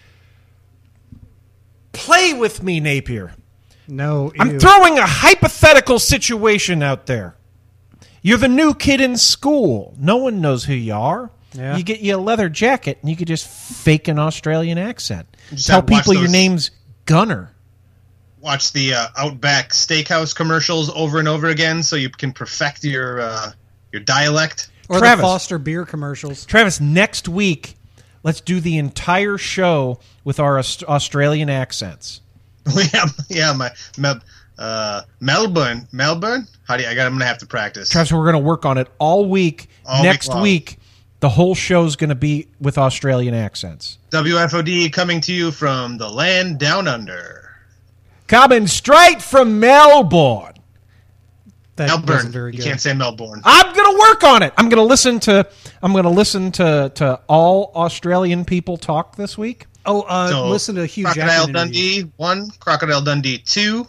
Play with me, Napier. No, I'm ew. throwing a hypothetical situation out there. You're the new kid in school. No one knows who you are. Yeah. You get you a leather jacket, and you could just fake an Australian accent. Just Tell have to watch people your those- name's Gunner. Watch the uh, Outback Steakhouse commercials over and over again, so you can perfect your uh, your dialect. Or Travis. the Foster beer commercials. Travis, next week, let's do the entire show with our Aust- Australian accents. yeah, yeah, my Mel, uh, Melbourne, Melbourne. How do you, I got? I'm gonna have to practice. Travis, we're going to work on it all week. All next week long. week, the whole show's going to be with Australian accents. W F O D coming to you from the land down under. Coming straight from Melbourne. That Melbourne. wasn't very You good. can't say Melbourne. I'm going to work on it. I'm going to listen to. I'm going to listen to to all Australian people talk this week. Oh, uh, So, listen to Hugh Crocodile Jackman interviews. Dundee one, Crocodile Dundee two.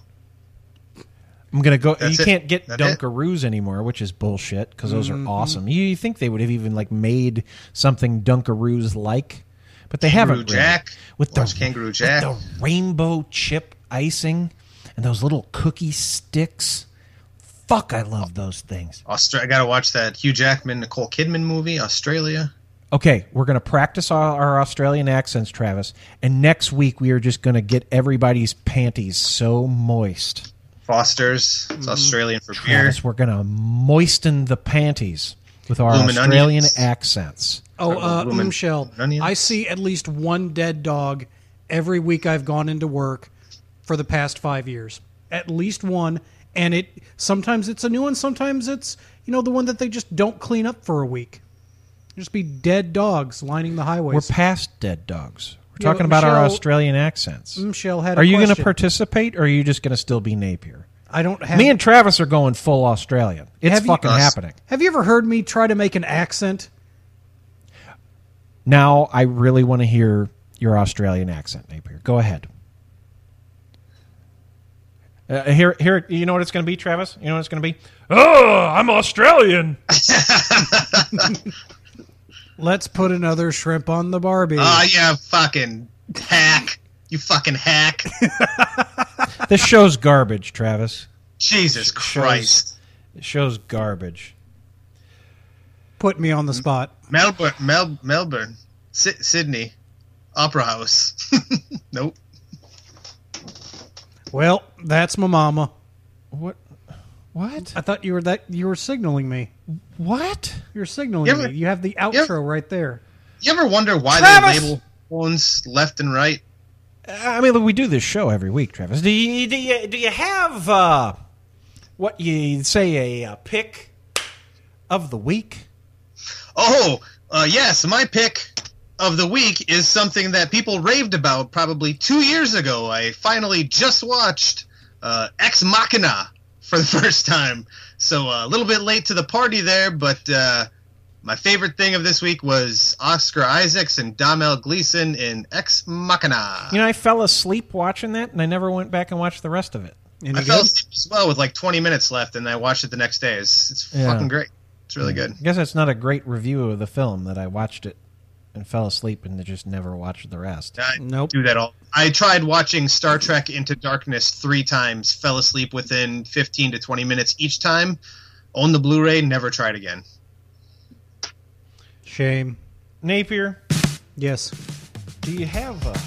I'm going to go. That's you it. can't get That's it. Dunkaroos anymore, which is bullshit because those Mhm. are awesome. You, you think they would have even like made something Dunkaroos like, but they haven't. Kangaroo really. Jack. with Watch the Kangaroo with Jack. the rainbow chip icing and those little cookie sticks. Fuck, I love those things. Austra- I gotta watch that Hugh Jackman, Nicole Kidman movie, Australia. Okay, we're going to practice our, our Australian accents, Travis, and next week we are just going to get everybody's panties so moist. Foster's. It's Australian for beer. Travis, we're going to moisten the panties with our Bloomin' Australian onions. accents. Oh, uh, Bloomin' Michelle, onions. I see at least one dead dog every week I've gone into work for the past five years. At least one, and it sometimes it's a new one, sometimes it's you know the one that they just don't clean up for a week. Just be dead dogs lining the highways. We're past dead dogs. We're Yeah, talking but about our Michelle- Australian accents. Michelle had a Are you going to question. participate, or are you just going to still be Napier? I don't have. Me and Travis are going full Australian. It's Have you- fucking Us. happening. Have you ever heard me try to make an accent? Now I really want to hear your Australian accent, Napier. Go ahead. Uh, here, here. You know what it's going to be, Travis? You know what it's going to be? Oh, I'm Australian. Let's put another shrimp on the Barbie. Oh, yeah, fucking hack. You fucking hack. This show's garbage, Travis. Jesus Christ. This show's garbage. Put me on the spot. Melbourne, Mel, Melbourne, Sy- Sydney, Opera House. Nope. Well, that's my mama. What? What? I thought you were that you were signaling me. What? You're signaling You ever- me. You have the outro you ever- right there. You ever wonder why Travis! they label phones left and right? I mean, we do this show every week, Travis. Do you do you, do you have uh, what you say a, uh pick of the week? Oh, uh, yes, my pick of the week is something that people raved about probably two years ago. I finally just watched uh, Ex Machina for the first time. So uh, a little bit late to the party there, but uh, my favorite thing of this week was Oscar Isaacs and Domhnall Gleeson in Ex Machina. You know, I fell asleep watching that, and I never went back and watched the rest of it. Any I good? fell asleep as well with like twenty minutes left, and I watched it the next day. It's, it's Yeah. fucking great. It's really good. I guess that's not a great review of the film that I watched it and fell asleep and just never watched the rest. I Nope. do that all. I tried watching Star Trek Into Darkness three times, fell asleep within fifteen to twenty minutes each time. Own the Blu-ray, never tried again. Shame. Napier, Yes. do you have a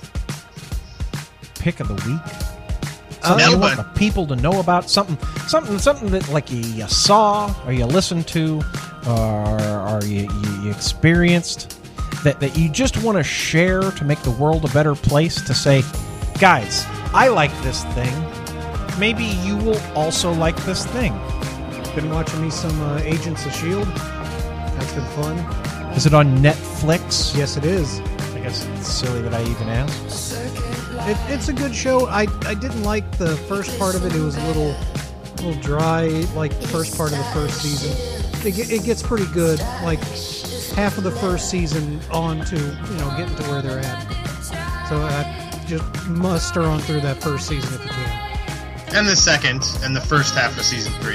pick of the week? Uh, Something you no, want but- the people to know about? Something, something, something that like you, you saw or you listened to or, or you, you, you experienced that, that you just want to share to make the world a better place, to say, guys, I like this thing. Maybe you will also like this thing. Been watching me some uh, Agents of S H I E L D. That's been fun. Is it on Netflix? Yes, it is. I guess it's silly that I even asked. It, it's a good show. I, I didn't like the first part of it. It was a little little dry, like the first part of the first season. It, ge- it gets pretty good, like half of the first season on to, you know, getting to where they're at. So I just muster on through that first season if you can. And the second, and the first half of season three.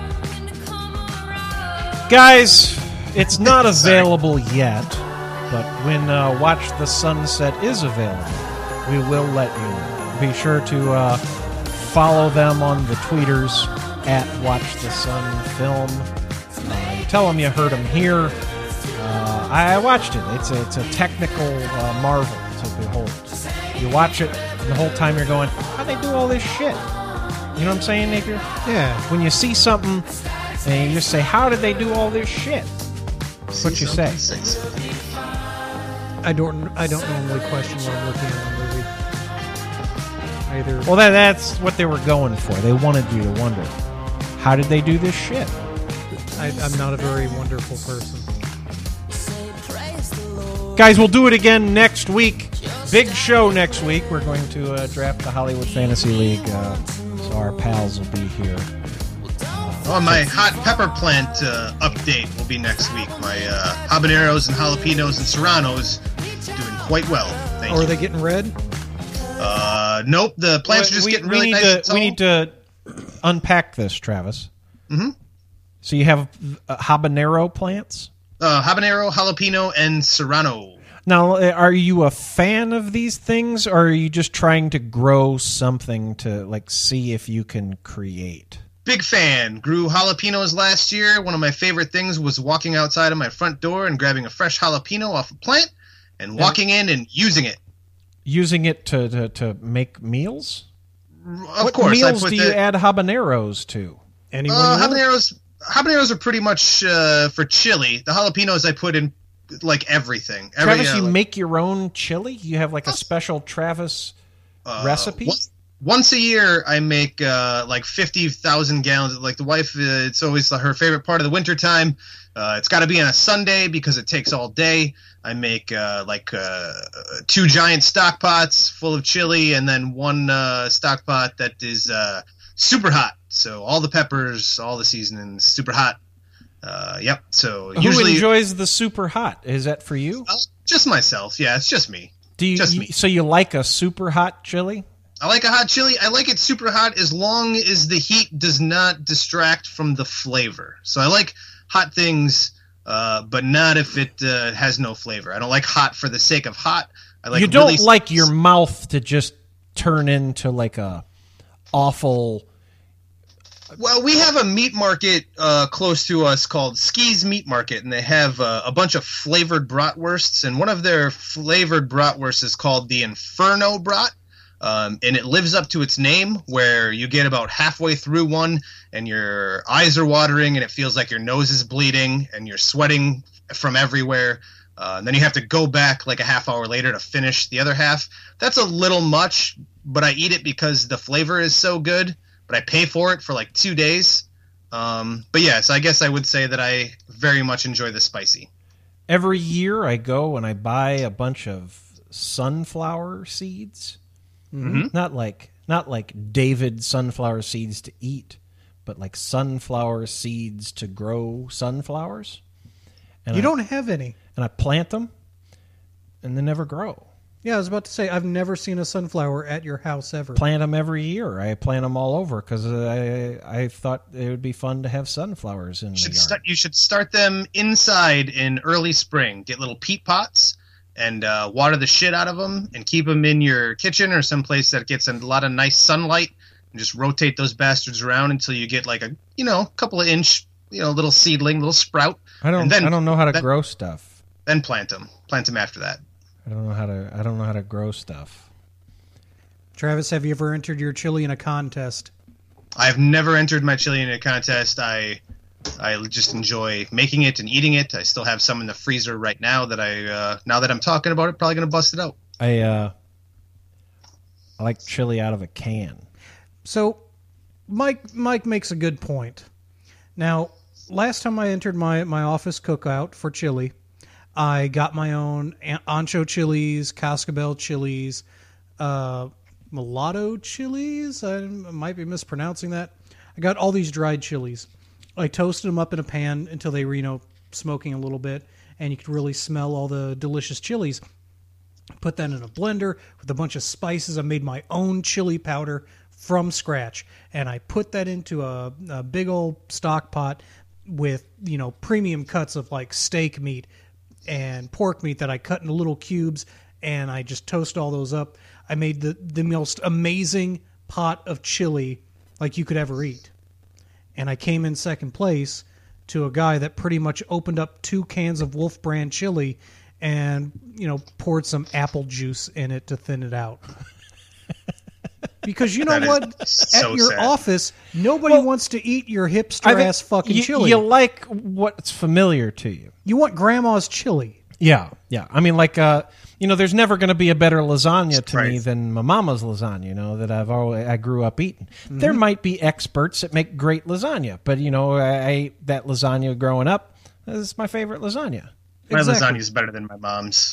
Guys, it's not available yet, but when uh, Watch the Sunset is available, we will let you know. Be sure to uh, follow them on the tweeters at Watch the Sun Film. Uh, tell them you heard them here. Uh, I watched it. It's a, it's a technical uh, marvel to behold. You watch it, and the whole time you're going, how'd they do all this shit? You know what I'm saying, Napier? Yeah. When you see something and you just say, how did they do all this shit? That's what you say. I don't I don't normally question what I'm looking at in a movie. Either. Well, that, that's what they were going for. They wanted you to wonder, how did they do this shit? I, I'm not a very wonderful person. Guys, we'll do it again next week. Big show next week. We're going to uh, draft the Hollywood Fantasy League, uh, so our pals will be here. Oh, my hot pepper plant uh, update will be next week. My uh, habaneros and jalapenos and serranos doing quite well. Thank Or are you. they getting red? Uh, nope, the plants are just we, getting we really need nice to, and tall. We need to unpack this, Travis. Mm-hmm. So you have uh, habanero plants? Uh, habanero, jalapeno, and serrano. Now, uh, are you a fan of these things, or are you just trying to grow something to like see if you can create? Big fan. Grew jalapenos last year. One of my favorite things was walking outside of my front door and grabbing a fresh jalapeno off a plant and walking in and using it. Using it to, to, to make meals? Of what course. I meals put do the, you add habaneros to? Anyone Uh, know? habaneros, habaneros are pretty much uh, for chili. The jalapenos I put in like everything. Every, Travis, uh, you like, make your own chili? You have like a special Travis uh, recipe? Once, once a year, I make uh, like fifty thousand gallons. Like the wife, uh, it's always her favorite part of the wintertime. Uh, it's got to be on a Sunday because it takes all day. I make uh, like uh, two giant stock pots full of chili and then one uh, stock pot that is uh, super hot. So all the peppers, all the seasonings, super hot. Uh, yep. So Who usually enjoys the super hot? Is that for you? uh, just myself. Yeah, it's just me. Do you, just you- me. So you like a super hot chili? I like a hot chili. I like it super hot as long as the heat does not distract from the flavor. So I like hot things, uh, but not if it uh, has no flavor. I don't like hot for the sake of hot. I like you don't really like your mouth to just turn into like a awful. Well, we have a meat market uh, close to us called Ski's Meat Market, and they have uh, a bunch of flavored bratwursts, and one of their flavored bratwursts is called the Inferno Brat. Um, and it lives up to its name, where you get about halfway through one and your eyes are watering and it feels like your nose is bleeding and you're sweating from everywhere. Uh, and then you have to go back like a half hour later to finish the other half. That's a little much, but I eat it because the flavor is so good, but I pay for it for like two days. Um, but yeah, so I guess I would say that I very much enjoy the spicy. Every year I go and I buy a bunch of sunflower seeds. Mm-hmm. Not like not like David sunflower seeds to eat, but like sunflower seeds to grow sunflowers. And You I, don't have any. And I plant them, and they never grow. Yeah, I was about to say, I've never seen a sunflower at your house ever. Plant them every year. I plant them all over because I I thought it would be fun to have sunflowers in You the should, yard. start, you should start them inside in early spring. Get little peat pots and uh, water the shit out of them and keep them in your kitchen or someplace that gets a lot of nice sunlight, and just rotate those bastards around until you get like a, you know, couple of inch, you know, little seedling, little sprout. I don't and then, I don't know how to then, grow stuff. Then plant them. Plant them after that. I don't know how to I don't know how to grow stuff. Travis, have you ever entered your chili in a contest? I've never entered my chili in a contest. I I just enjoy making it and eating it. I still have some in the freezer right now that I uh, now that I'm talking about it, probably going to bust it out. I uh I like chili out of a can. So, Mike Mike makes a good point. Now, last time I entered my, my office cookout for chili, I got my own ancho chilies, cascabel chilies, uh, mulatto chilies. I might be mispronouncing that. I got all these dried chilies. I toasted them up in a pan until they were, you know, smoking a little bit, and you could really smell all the delicious chilies. Put that in a blender with a bunch of spices. I made my own chili powder from scratch, and I put that into a, a big old stock pot with, you know, premium cuts of like steak meat and pork meat that I cut into little cubes, and I just toast all those up. I made the, the most amazing pot of chili like you could ever eat. And I came in second place to a guy that pretty much opened up two cans of Wolf brand chili and, you know, poured some apple juice in it to thin it out. Because you know That what? so At your sad. office, nobody wants to eat your hipster ass fucking you, chili. You like what's familiar to you. You want grandma's chili. Yeah, yeah. I mean, like, uh, you know, there's never going to be a better lasagna to me Right. than my mama's lasagna, you know, that I've always, I grew up eating. Mm-hmm. There might be experts that make great lasagna, but, you know, I, I ate that lasagna growing up. This is my favorite lasagna. My Exactly. lasagna is better than my mom's.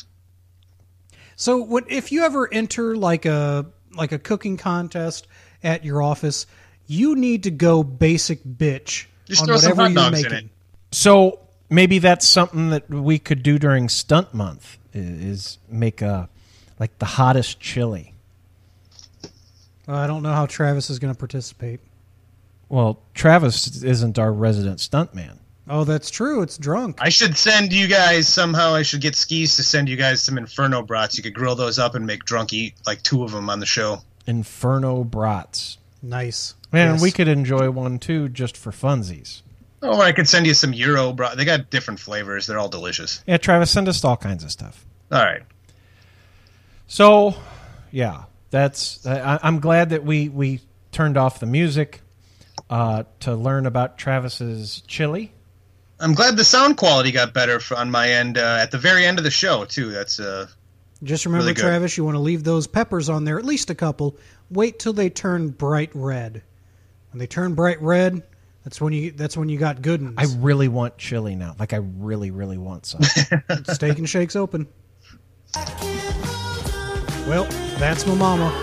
So, what if you ever enter like a like a cooking contest at your office, you need to go basic bitch Just on throw some whatever hot you're dogs in making. it. So maybe that's something that we could do during stunt month i- is make a, like the hottest chili. Well, I don't know how Travis is going to participate. Well, Travis isn't our resident stuntman. Oh, that's true. It's drunk. I should send you guys somehow. I should get Skis to send you guys some Inferno brats. You could grill those up and make Drunk eat like two of them on the show. Inferno brats. Nice. Man, Yes. we could enjoy one too just for funsies. Or I could send you some Euro brat. They got different flavors. They're all delicious. Yeah, Travis, send us all kinds of stuff. All right. So, yeah, that's. I, I'm glad that we we turned off the music uh, to learn about Travis's chili. I'm glad the sound quality got better for, on my end uh, at the very end of the show too. That's uh, Just remember, really good. Travis, you want to leave those peppers on there, at least a couple. Wait till they turn bright red. When they turn bright red, that's when you that's when you got good ones. I really want chili now. Like I really, really want some. Steak and Shake's open. Well, that's my mama.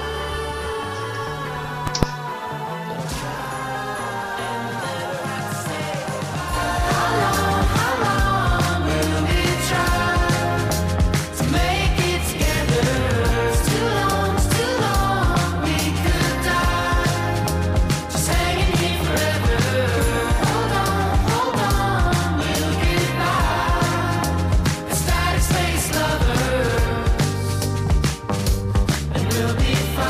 We'll be fine.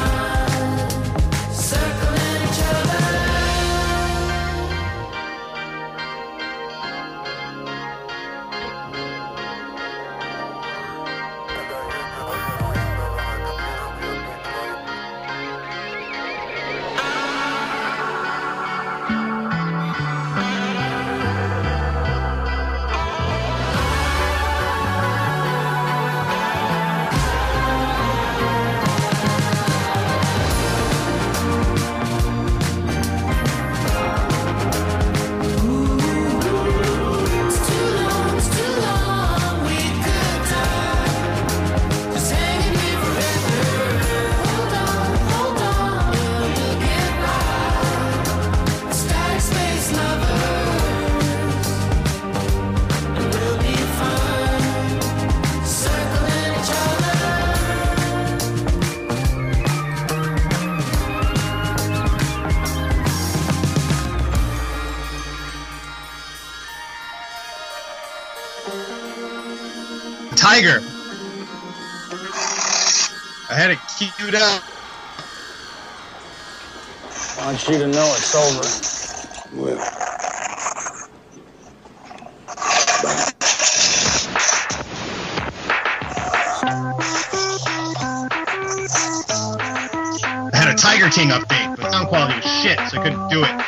tiger. I had it queued up. I want you to know it's over. Well. I had a Tiger King update, but sound quality was shit, so I couldn't do it.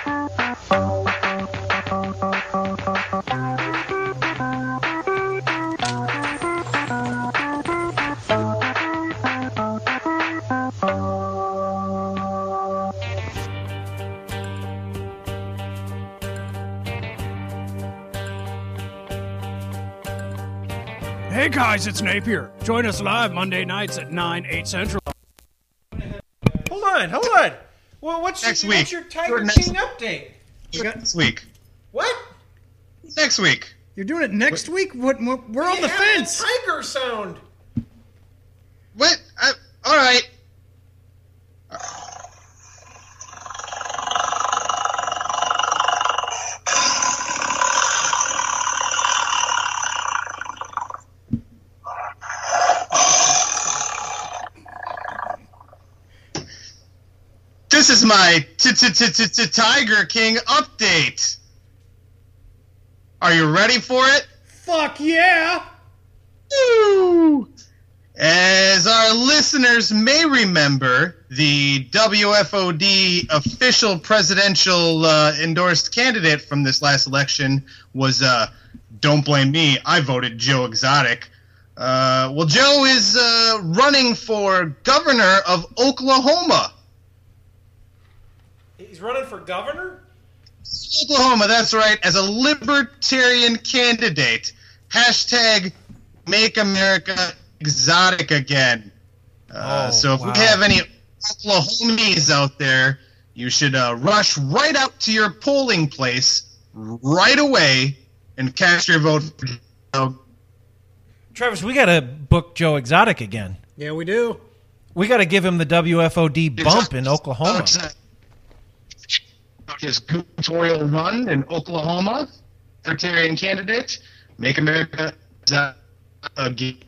Hey guys, it's Napier. Join us live Monday nights at nine, eight Central. Hold on, hold on. Well, what's Next your, week. what's your Tiger Next- King update? You got Next week. what? Next week. You're doing it next week? What? what we're on You the have fence. a Tiger sound. What? I, all right. This is my Tiger King update. Are you ready for it? Fuck yeah! Woo! As our listeners may remember, the W F O D official presidential uh, endorsed candidate from this last election was, uh, don't blame me, I voted Joe Exotic. Uh, well, Joe is uh, running for governor of Oklahoma. He's running for governor? Oklahoma, that's right, as a libertarian candidate. Hashtag Make America Exotic Again. Uh, Oh, so if wow. we have any Oklahomies out there, you should uh, rush right out to your polling place right away and cast your vote for Joe. Travis, we got to book Joe Exotic again. Yeah, we do. We got to give him the W F O D bump in Oklahoma. His gubernatorial run in Oklahoma, libertarian candidate, Make America Exotic Again.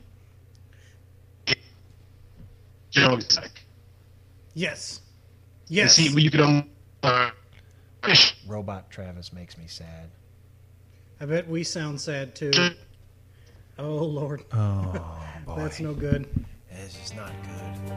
Joe Exotic. Yes. Yes. See, you could um, uh, Robot Travis makes me sad. I bet we sound sad too. Oh Lord. Oh boy. That's no good. This is not good.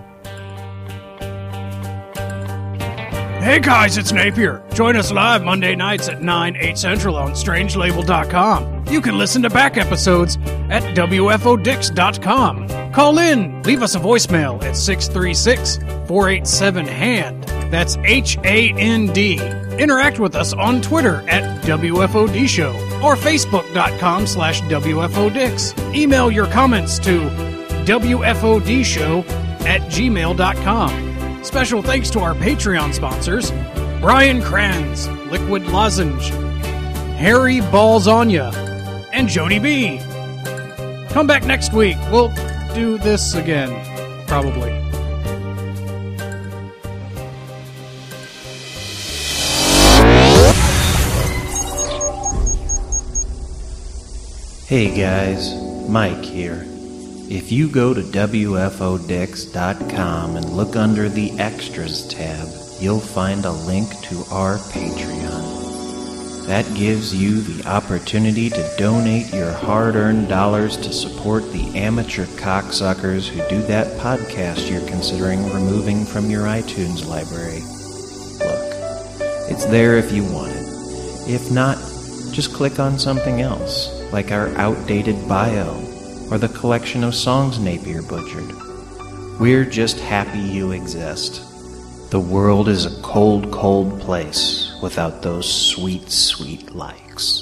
Hey guys, it's Napier. Join us live Monday nights at nine, eight Central on strange label dot com. You can listen to back episodes at W F O Dix dot com. Call in, leave us a voicemail at six three six, four eight seven, H A N D. That's H A N D. Interact with us on Twitter at W F O D Show or Facebook.com slash WFODix. Email your comments to W F O D Show at gmail dot com. Special thanks to our Patreon sponsors, Brian Kranz, Liquid Lozenge, Harry Balzania, and Jody B. Come back next week. We'll do this again, probably. Hey guys, Mike here. If you go to W F O Dix dot com and look under the Extras tab, you'll find a link to our Patreon. That gives you the opportunity to donate your hard-earned dollars to support the amateur cocksuckers who do that podcast you're considering removing from your iTunes library. Look, it's there if you want it. If not, just click on something else, like our outdated bio, or the collection of songs Napier butchered. We're just happy you exist. The world is a cold, cold place without those sweet, sweet likes.